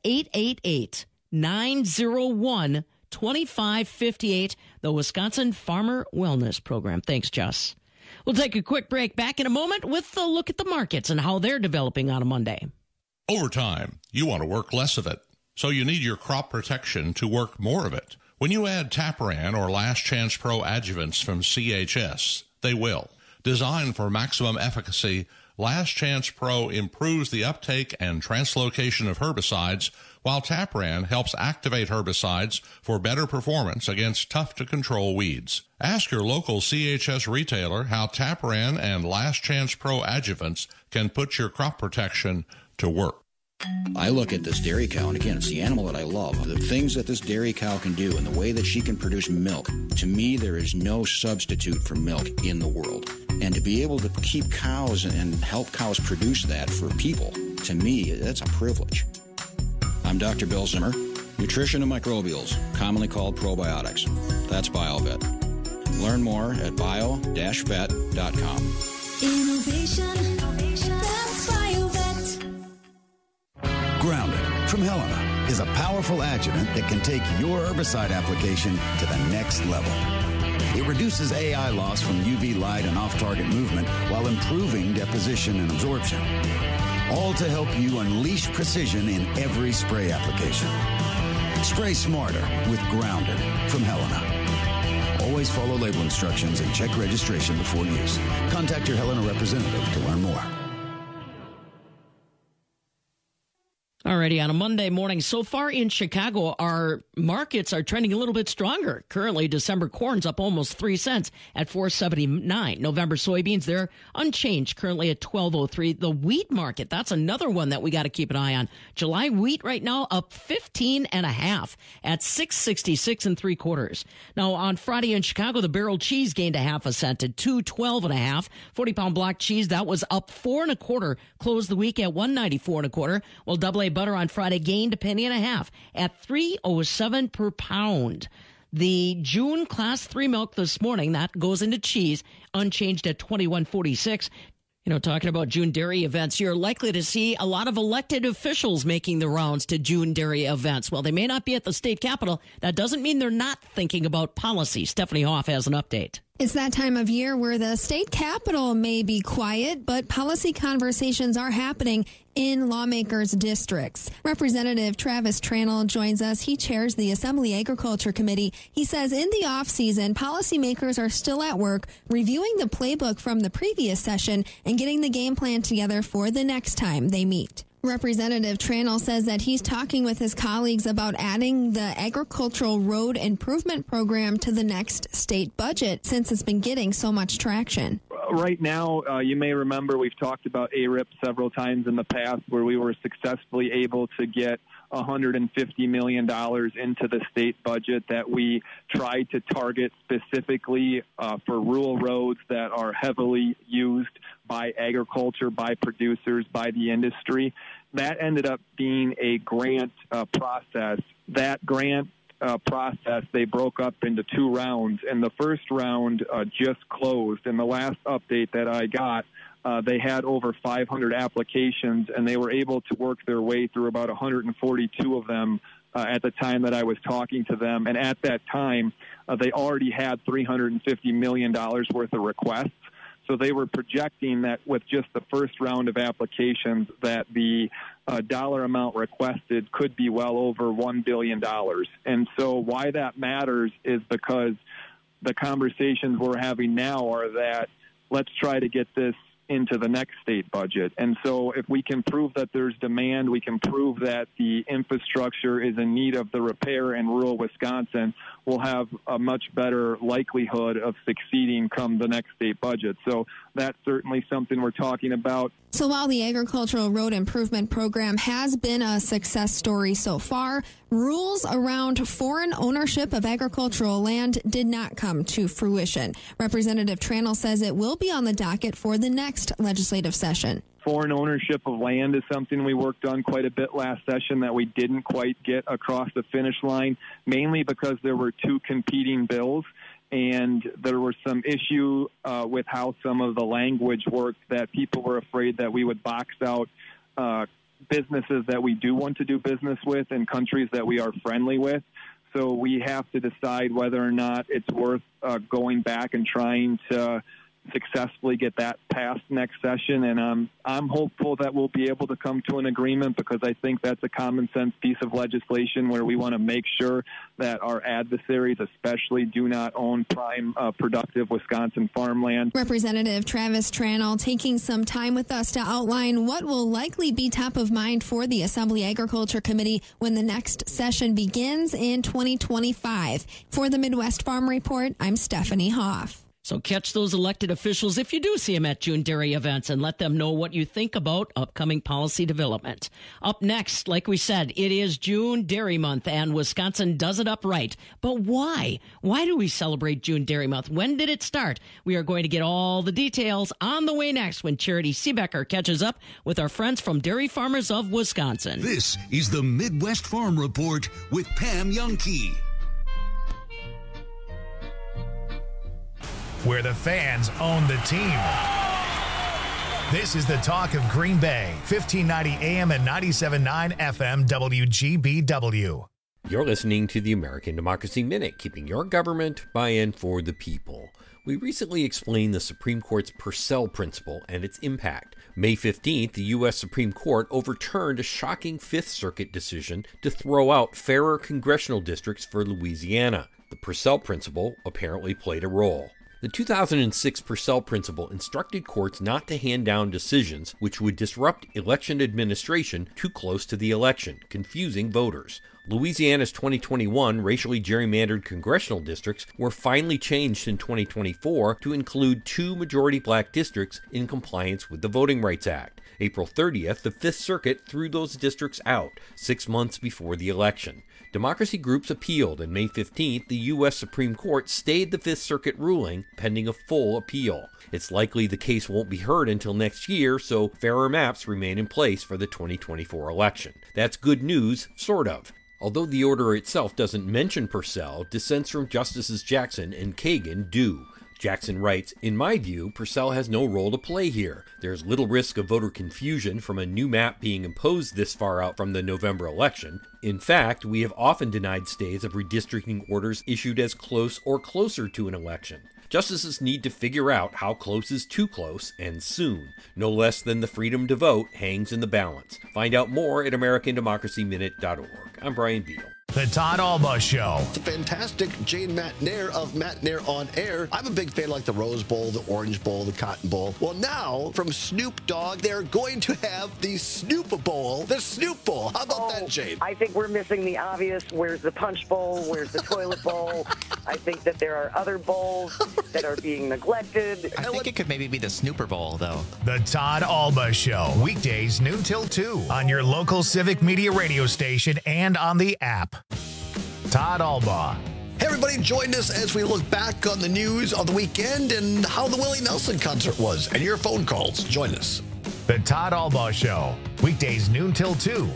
888-901-2558, the Wisconsin Farmer Wellness Program. Thanks, Jess. We'll take a quick break. Back in a moment with a look at the markets and how they're developing on a Monday. Over time, you want to work less of it, so you need your crop protection to work more of it. When you add Taparan or Last Chance Pro adjuvants from CHS, they will. Designed for maximum efficacy, Last Chance Pro improves the uptake and translocation of herbicides, while Taparan helps activate herbicides for better performance against tough-to-control weeds. Ask your local CHS retailer how Taparan and Last Chance Pro adjuvants can put your crop protection to work. I look at this dairy cow, and again, it's the animal that I love. The things that this dairy cow can do and the way that she can produce milk, to me, there is no substitute for milk in the world. And to be able to keep cows and help cows produce that for people, to me, that's a privilege. I'm Dr. Bill Zimmer, nutrition and microbials, commonly called probiotics. That's BioVet. Learn more at bio-vet.com. Innovation, that's BioVet. Grounded from Helena is a powerful adjuvant that can take your herbicide application to the next level. It reduces AI loss from UV light and off-target movement while improving deposition and absorption. All to help you unleash precision in every spray application. Spray smarter with Grounded from Helena. Always follow label instructions and check registration before use. Contact your Helena representative to learn more. Alrighty, on a Monday morning, so far in Chicago, our markets are trending a little bit stronger. Currently, December corn's up almost 3 cents at $4.79. November soybeans, they're unchanged, currently at $12.03. The wheat market, that's another one that we got to keep an eye on. July wheat right now up 15.5 at $6.66 3/4. Now, on Friday in Chicago, the barrel cheese gained a half a cent at $2.12.5. 40-pound block cheese, that was up 4 1/4, closed the week at $1.94 1/4. Well, double A butter on Friday gained a penny and a half at $3.07 per pound. The June Class 3 milk this morning, that goes into cheese, unchanged at $21.46. You know, talking about June dairy events, you're likely to see a lot of elected officials making the rounds to June dairy events. Well, they may not be at the state capitol. That doesn't mean they're not thinking about policy. Stephanie Hoff has an update. It's that time of year where the state capitol may be quiet, but policy conversations are happening in lawmakers' districts. Representative Travis Tranel joins us. He chairs the Assembly Agriculture Committee. He says in the off-season, policymakers are still at work reviewing the playbook from the previous session and getting the game plan together for the next time they meet. Representative Tranel says that he's talking with his colleagues about adding the Agricultural Road Improvement Program to the next state budget since it's been getting so much traction. Right now, you may remember we've talked about ARIP several times in the past where we were successfully able to get $150 million into the state budget that we tried to target specifically for rural roads that are heavily used by agriculture, by producers, by the industry. That ended up being a grant process. That grant process, they broke up into 2 rounds, and the first round just closed. And the last update that I got, they had over 500 applications, and they were able to work their way through about 142 of them at the time that I was talking to them. And at that time, they already had $350 million worth of requests. So they were projecting that with just the first round of applications that the dollar amount requested could be well over $1 billion. And so why that matters is because the conversations we're having now are that let's try to get this into the next state budget. And so if we can prove that there's demand, we can prove that the infrastructure is in need of the repair in rural Wisconsin, we'll have a much better likelihood of succeeding come the next state budget. So that's certainly something we're talking about. So while the Agricultural Road Improvement Program has been a success story so far, rules around foreign ownership of agricultural land did not come to fruition. Representative Tranel says it will be on the docket for the next legislative session. Foreign ownership of land is something we worked on quite a bit last session that we didn't quite get across the finish line, mainly because there were 2 competing bills. And there was some issue with how some of the language worked that people were afraid that we would box out businesses that we do want to do business with and countries that we are friendly with. So we have to decide whether or not it's worth going back and trying to successfully get that passed next session. And I'm hopeful that we'll be able to come to an agreement because I think that's a common sense piece of legislation where we want to make sure that our adversaries especially do not own prime productive Wisconsin farmland. Representative Travis Tranel taking some time with us to outline what will likely be top of mind for the Assembly Agriculture Committee when the next session begins in 2025. For the Midwest Farm Report, I'm Stephanie Hoff. So catch those elected officials if you do see them at June dairy events and let them know what you think about upcoming policy development. Up next, like we said, it is June Dairy Month and Wisconsin does it up right. But why? Why do we celebrate June Dairy Month? When did it start? We are going to get all the details on the way next when Charity Seebecker catches up with our friends from Dairy Farmers of Wisconsin. This is the Midwest Farm Report with Pam Jahnke. Where the fans own the team. This is the talk of Green Bay, 1590 AM and 97.9 FM WGBW. You're listening to the American Democracy Minute, keeping your government by and for the people. We recently explained the Supreme Court's Purcell principle and its impact. May 15th, the U.S. Supreme Court overturned a shocking Fifth Circuit decision to throw out fairer congressional districts for Louisiana. The Purcell principle apparently played a role. The 2006 Purcell principle instructed courts not to hand down decisions which would disrupt election administration too close to the election, confusing voters. Louisiana's 2021 racially gerrymandered congressional districts were finally changed in 2024 to include 2 majority black districts in compliance with the Voting Rights Act. April 30th, the Fifth Circuit threw those districts out, 6 months before the election. Democracy groups appealed, and May 15th, the U.S. Supreme Court stayed the Fifth Circuit ruling pending a full appeal. It's likely the case won't be heard until next year, so fairer maps remain in place for the 2024 election. That's good news, sort of. Although the order itself doesn't mention Purcell, dissents from Justices Jackson and Kagan do. Jackson writes, "In my view, Purcell has no role to play here. There's little risk of voter confusion from a new map being imposed this far out from the November election. In fact, we have often denied stays of redistricting orders issued as close or closer to an election. Justices need to figure out how close is too close, and soon. No less than the freedom to vote hangs in the balance." Find out more at AmericanDemocracyMinute.org. I'm Brian Beal. The Todd Alba Show. The fantastic Jane Matt Nair of Matt Nair on Air. I'm a big fan like the Rose Bowl, the Orange Bowl, the Cotton Bowl. Well, now, from Snoop Dogg, they're going to have the Snoop Bowl, the Snoop Bowl. How about that, Jane? I think we're missing the obvious. Where's the Punch Bowl? Where's the Toilet Bowl? I think that there are other bowls that are being neglected. I think it could maybe be the Snooper Bowl, though. The Todd Alba Show. Weekdays noon till 2 on your local Civic Media radio station and on the app. Todd Alba. Hey, everybody, join us as we look back on the news of the weekend and how the Willie Nelson concert was and your phone calls. Join us. The Todd Alba Show. Weekdays noon till 2.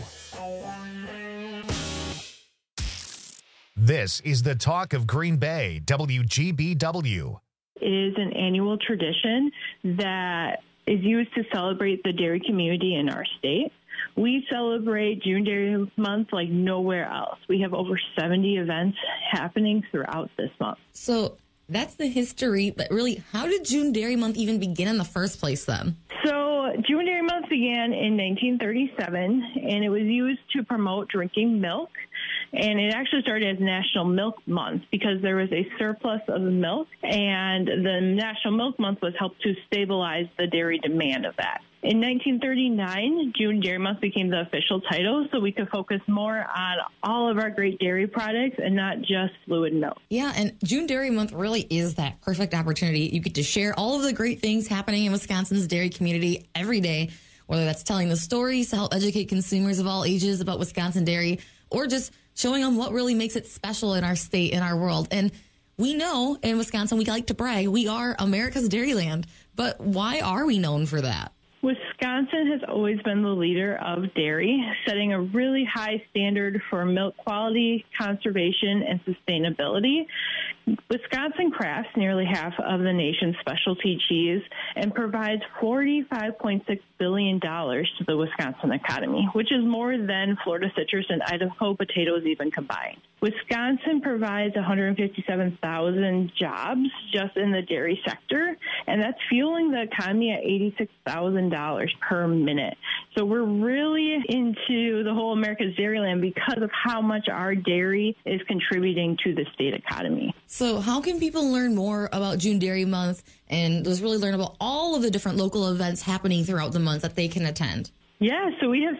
This is the talk of Green Bay, WGBW. It is an annual tradition that is used to celebrate the dairy community in our state. We celebrate June Dairy Month like nowhere else. We have over 70 events happening throughout this month. So that's the history, but really, how did June Dairy Month even begin in the first place then? So June Dairy Month began in 1937, and it was used to promote drinking milk. And it actually started as National Milk Month because there was a surplus of milk, and the National Milk Month was helped to stabilize the dairy demand of that. In 1939, June Dairy Month became the official title, so we could focus more on all of our great dairy products and not just fluid milk. Yeah, and June Dairy Month really is that perfect opportunity. You get to share all of the great things happening in Wisconsin's dairy community every day, whether that's telling the stories to help educate consumers of all ages about Wisconsin dairy, or just showing them what really makes it special in our state, in our world. And we know in Wisconsin, we like to brag, we are America's dairyland. But why are we known for that? Wisconsin has always been the leader of dairy, setting a really high standard for milk quality, conservation, and sustainability. Wisconsin crafts nearly half of the nation's specialty cheese and provides $45.6 billion to the Wisconsin economy, which is more than Florida citrus and Idaho potatoes even combined. Wisconsin provides 157,000 jobs just in the dairy sector, and that's fueling the economy at $86,000 per minute. So we're really into the whole America's Dairyland because of how much our dairy is contributing to the state economy. So how can people learn more about June Dairy Month and just really learn about all of the different local events happening throughout the month that they can attend? Yeah, so we have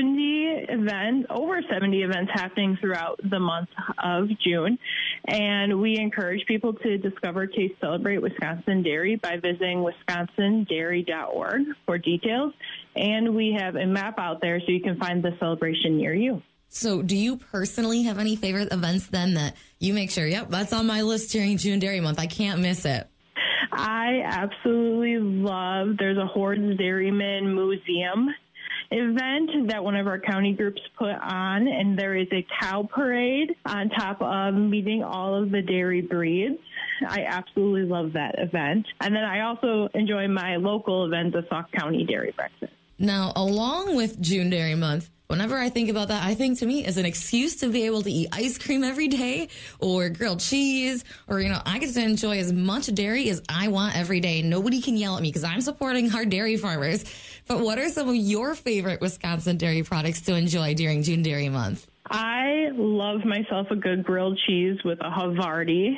over 70 events happening throughout the month of June. And we encourage people to discover, taste, celebrate Wisconsin dairy by visiting wisconsindairy.org for details. And we have a map out there so you can find the celebration near you. So do you personally have any favorite events then that you make sure, yep, that's on my list during June Dairy Month, I can't miss it? I absolutely love, there's a Hordes Dairyman Museum event that one of our county groups put on, and there is a cow parade on top of meeting all of the dairy breeds. I absolutely love that event. And then I also enjoy my local event, the Sauk County Dairy Breakfast. Now, along with June Dairy Month, whenever I think about that, I think to me is an excuse to be able to eat ice cream every day or grilled cheese, or, I get to enjoy as much dairy as I want every day. Nobody can yell at me because I'm supporting our dairy farmers. But what are some of your favorite Wisconsin dairy products to enjoy during June Dairy Month? I love myself a good grilled cheese with a Havarti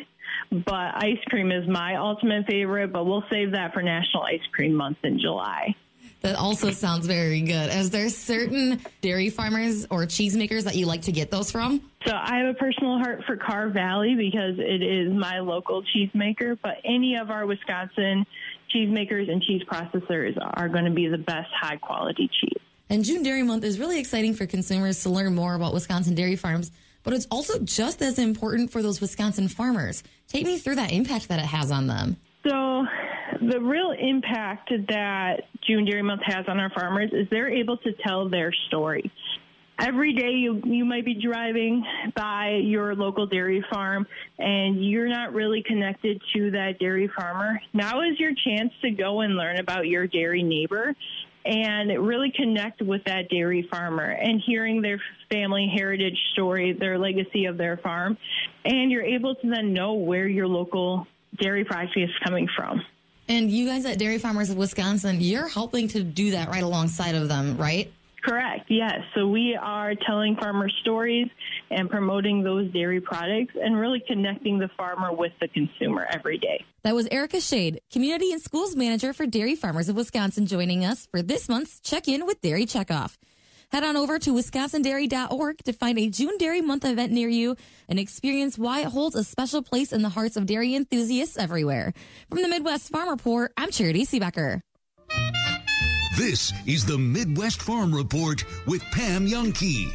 but ice cream is my ultimate favorite, but we'll save that for National Ice Cream Month in July. That also sounds very good. Is there certain dairy farmers or cheesemakers that you like to get those from? So I have a personal heart for Carr Valley because it is my local cheesemaker, but any of our Wisconsin cheesemakers and cheese processors are going to be the best high-quality cheese. And June Dairy Month is really exciting for consumers to learn more about Wisconsin dairy farms, but it's also just as important for those Wisconsin farmers. Take me through that impact that it has on them. So the real impact that June Dairy Month has on our farmers is they're able to tell their story. Every day you might be driving by your local dairy farm and you're not really connected to that dairy farmer. Now is your chance to go and learn about your dairy neighbor and really connect with that dairy farmer and hearing their family heritage story, their legacy of their farm. And you're able to then know where your local dairy product is coming from. And you guys at Dairy Farmers of Wisconsin, you're helping to do that right alongside of them, right? Correct, yes. So we are telling farmer stories and promoting those dairy products and really connecting the farmer with the consumer every day. That was Erica Shade, Community and Schools Manager for Dairy Farmers of Wisconsin, joining us for this month's Check-In with Dairy Checkoff. Head on over to wisconsindairy.org to find a June Dairy Month event near you and experience why it holds a special place in the hearts of dairy enthusiasts everywhere. From the Midwest Farm Report, I'm Charity Seebecker. This is the Midwest Farm Report with Pam Youngkey.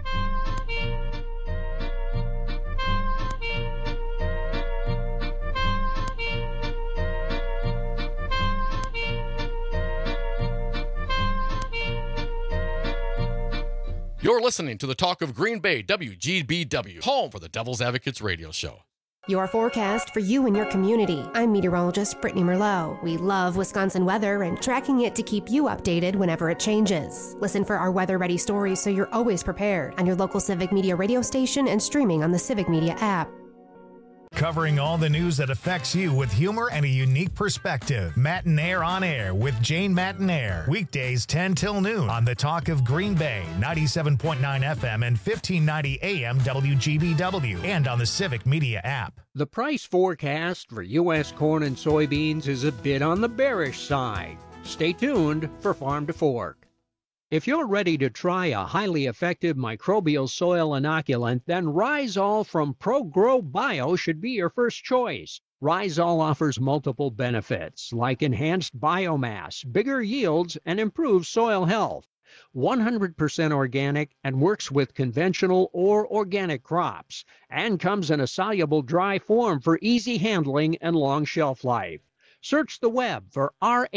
You're listening to the Talk of Green Bay, WGBW, home for the Devil's Advocates radio show. Your forecast for you and your community. I'm meteorologist Brittany Merlot. We love Wisconsin weather and tracking it to keep you updated whenever it changes. Listen for our weather-ready stories so you're always prepared on your local Civic Media radio station and streaming on the Civic Media app. Covering all the news that affects you with humor and a unique perspective. Matinaire on Air with Jane Matinaire. Weekdays 10 till noon on the Talk of Green Bay, 97.9 FM and 1590 AM WGBW, and on the Civic Media app. The price forecast for U.S. corn and soybeans is a bit on the bearish side. Stay tuned for Farm to Fork. If you're ready to try a highly effective microbial soil inoculant, then Rhizol from ProGrow Bio should be your first choice. Rhizol offers multiple benefits, like enhanced biomass, bigger yields, and improved soil health. 100% organic and works with conventional or organic crops, and comes in a soluble dry form for easy handling and long shelf life. Search the web for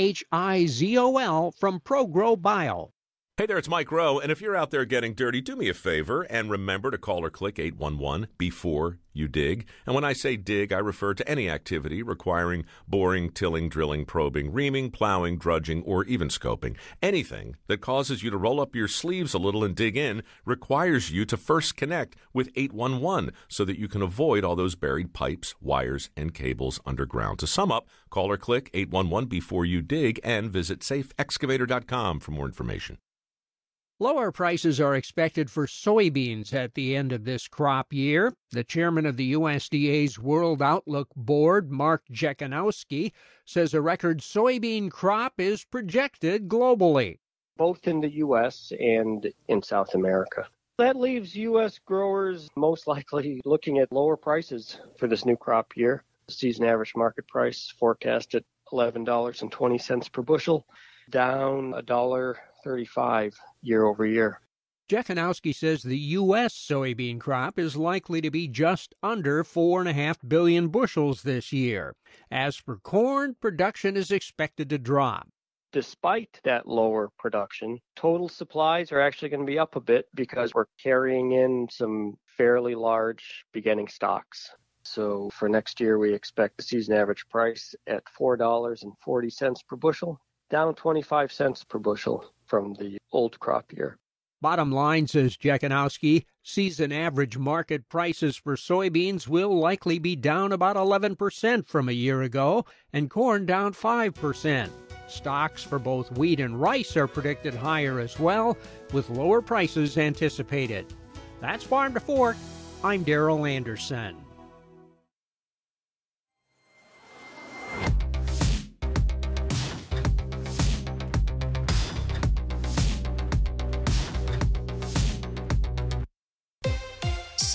RHIZOL from ProGrow Bio. Hey there, it's Mike Rowe, and if you're out there getting dirty, do me a favor and remember to call or click 811 before you dig. And when I say dig, I refer to any activity requiring boring, tilling, drilling, probing, reaming, plowing, drudging, or even scoping. Anything that causes you to roll up your sleeves a little and dig in requires you to first connect with 811 so that you can avoid all those buried pipes, wires, and cables underground. To sum up, call or click 811 before you dig and visit safeexcavator.com for more information. Lower prices are expected for soybeans at the end of this crop year. The chairman of the USDA's World Outlook Board, Mark Jekanowski, says a record soybean crop is projected globally. Both in the U.S. and in South America. That leaves U.S. growers most likely looking at lower prices for this new crop year. The season average market price forecast at $11.20 per bushel, down $1.35 year over year. Jekanowski says the U.S. soybean crop is likely to be just under 4.5 billion bushels this year. As for corn, production is expected to drop. Despite that lower production, total supplies are actually going to be up a bit because we're carrying in some fairly large beginning stocks. So for next year, we expect the season average price at $4.40 per bushel, down 25 cents per bushel from the old crop year. Bottom line, says Jekanowski, season average market prices for soybeans will likely be down about 11% from a year ago, and corn down 5%. Stocks for both wheat and rice are predicted higher as well, with lower prices anticipated. That's Farm to Fork. I'm Darrell Anderson.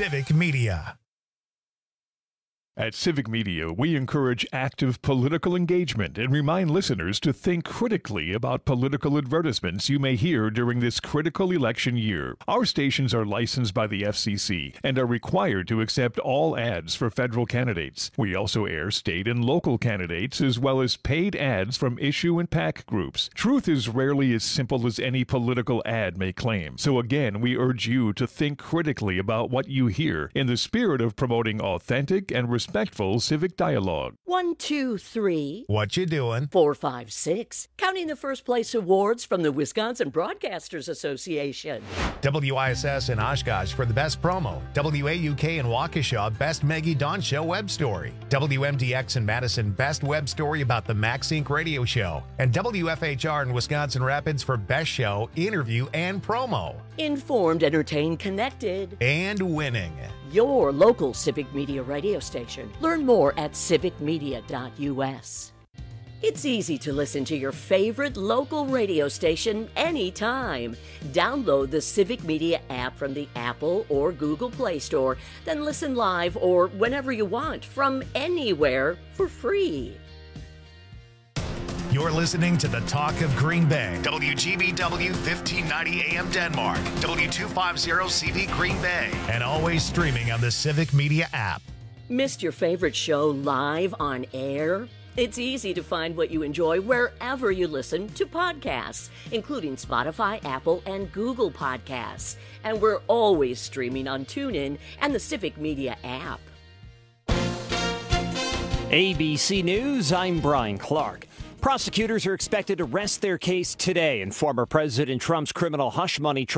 Civic Media. At Civic Media, we encourage active political engagement and remind listeners to think critically about political advertisements you may hear during this critical election year. Our stations are licensed by the FCC and are required to accept all ads for federal candidates. We also air state and local candidates as well as paid ads from issue and PAC groups. Truth is rarely as simple as any political ad may claim. So again, we urge you to think critically about what you hear in the spirit of promoting authentic and respectful civic dialogue. 1, 2, 3. What you doing? 4, 5, 6. Counting the first place awards from the Wisconsin Broadcasters Association. WISS in Oshkosh for the best promo. WAUK in Waukesha, best Maggie Dawn Show web story. WMDX in Madison, best web story about the Max Inc. radio show. And WFHR in Wisconsin Rapids for best show, interview, and promo. Informed, entertained, connected. And winning. Your local Civic Media radio station. Learn more at civicmedia.us. It's easy to listen to your favorite local radio station anytime. Download the Civic Media app from the Apple or Google Play Store, then listen live or whenever you want from anywhere for free. You're listening to the Talk of Green Bay. WGBW 1590 AM Denmark. W250 CV Green Bay. And always streaming on the Civic Media app. Missed your favorite show live on air? It's easy to find what you enjoy wherever you listen to podcasts, including Spotify, Apple, and Google Podcasts. And we're always streaming on TuneIn and the Civic Media app. ABC News, I'm Brian Clark. Prosecutors are expected to rest their case today in former President Trump's criminal hush money trial.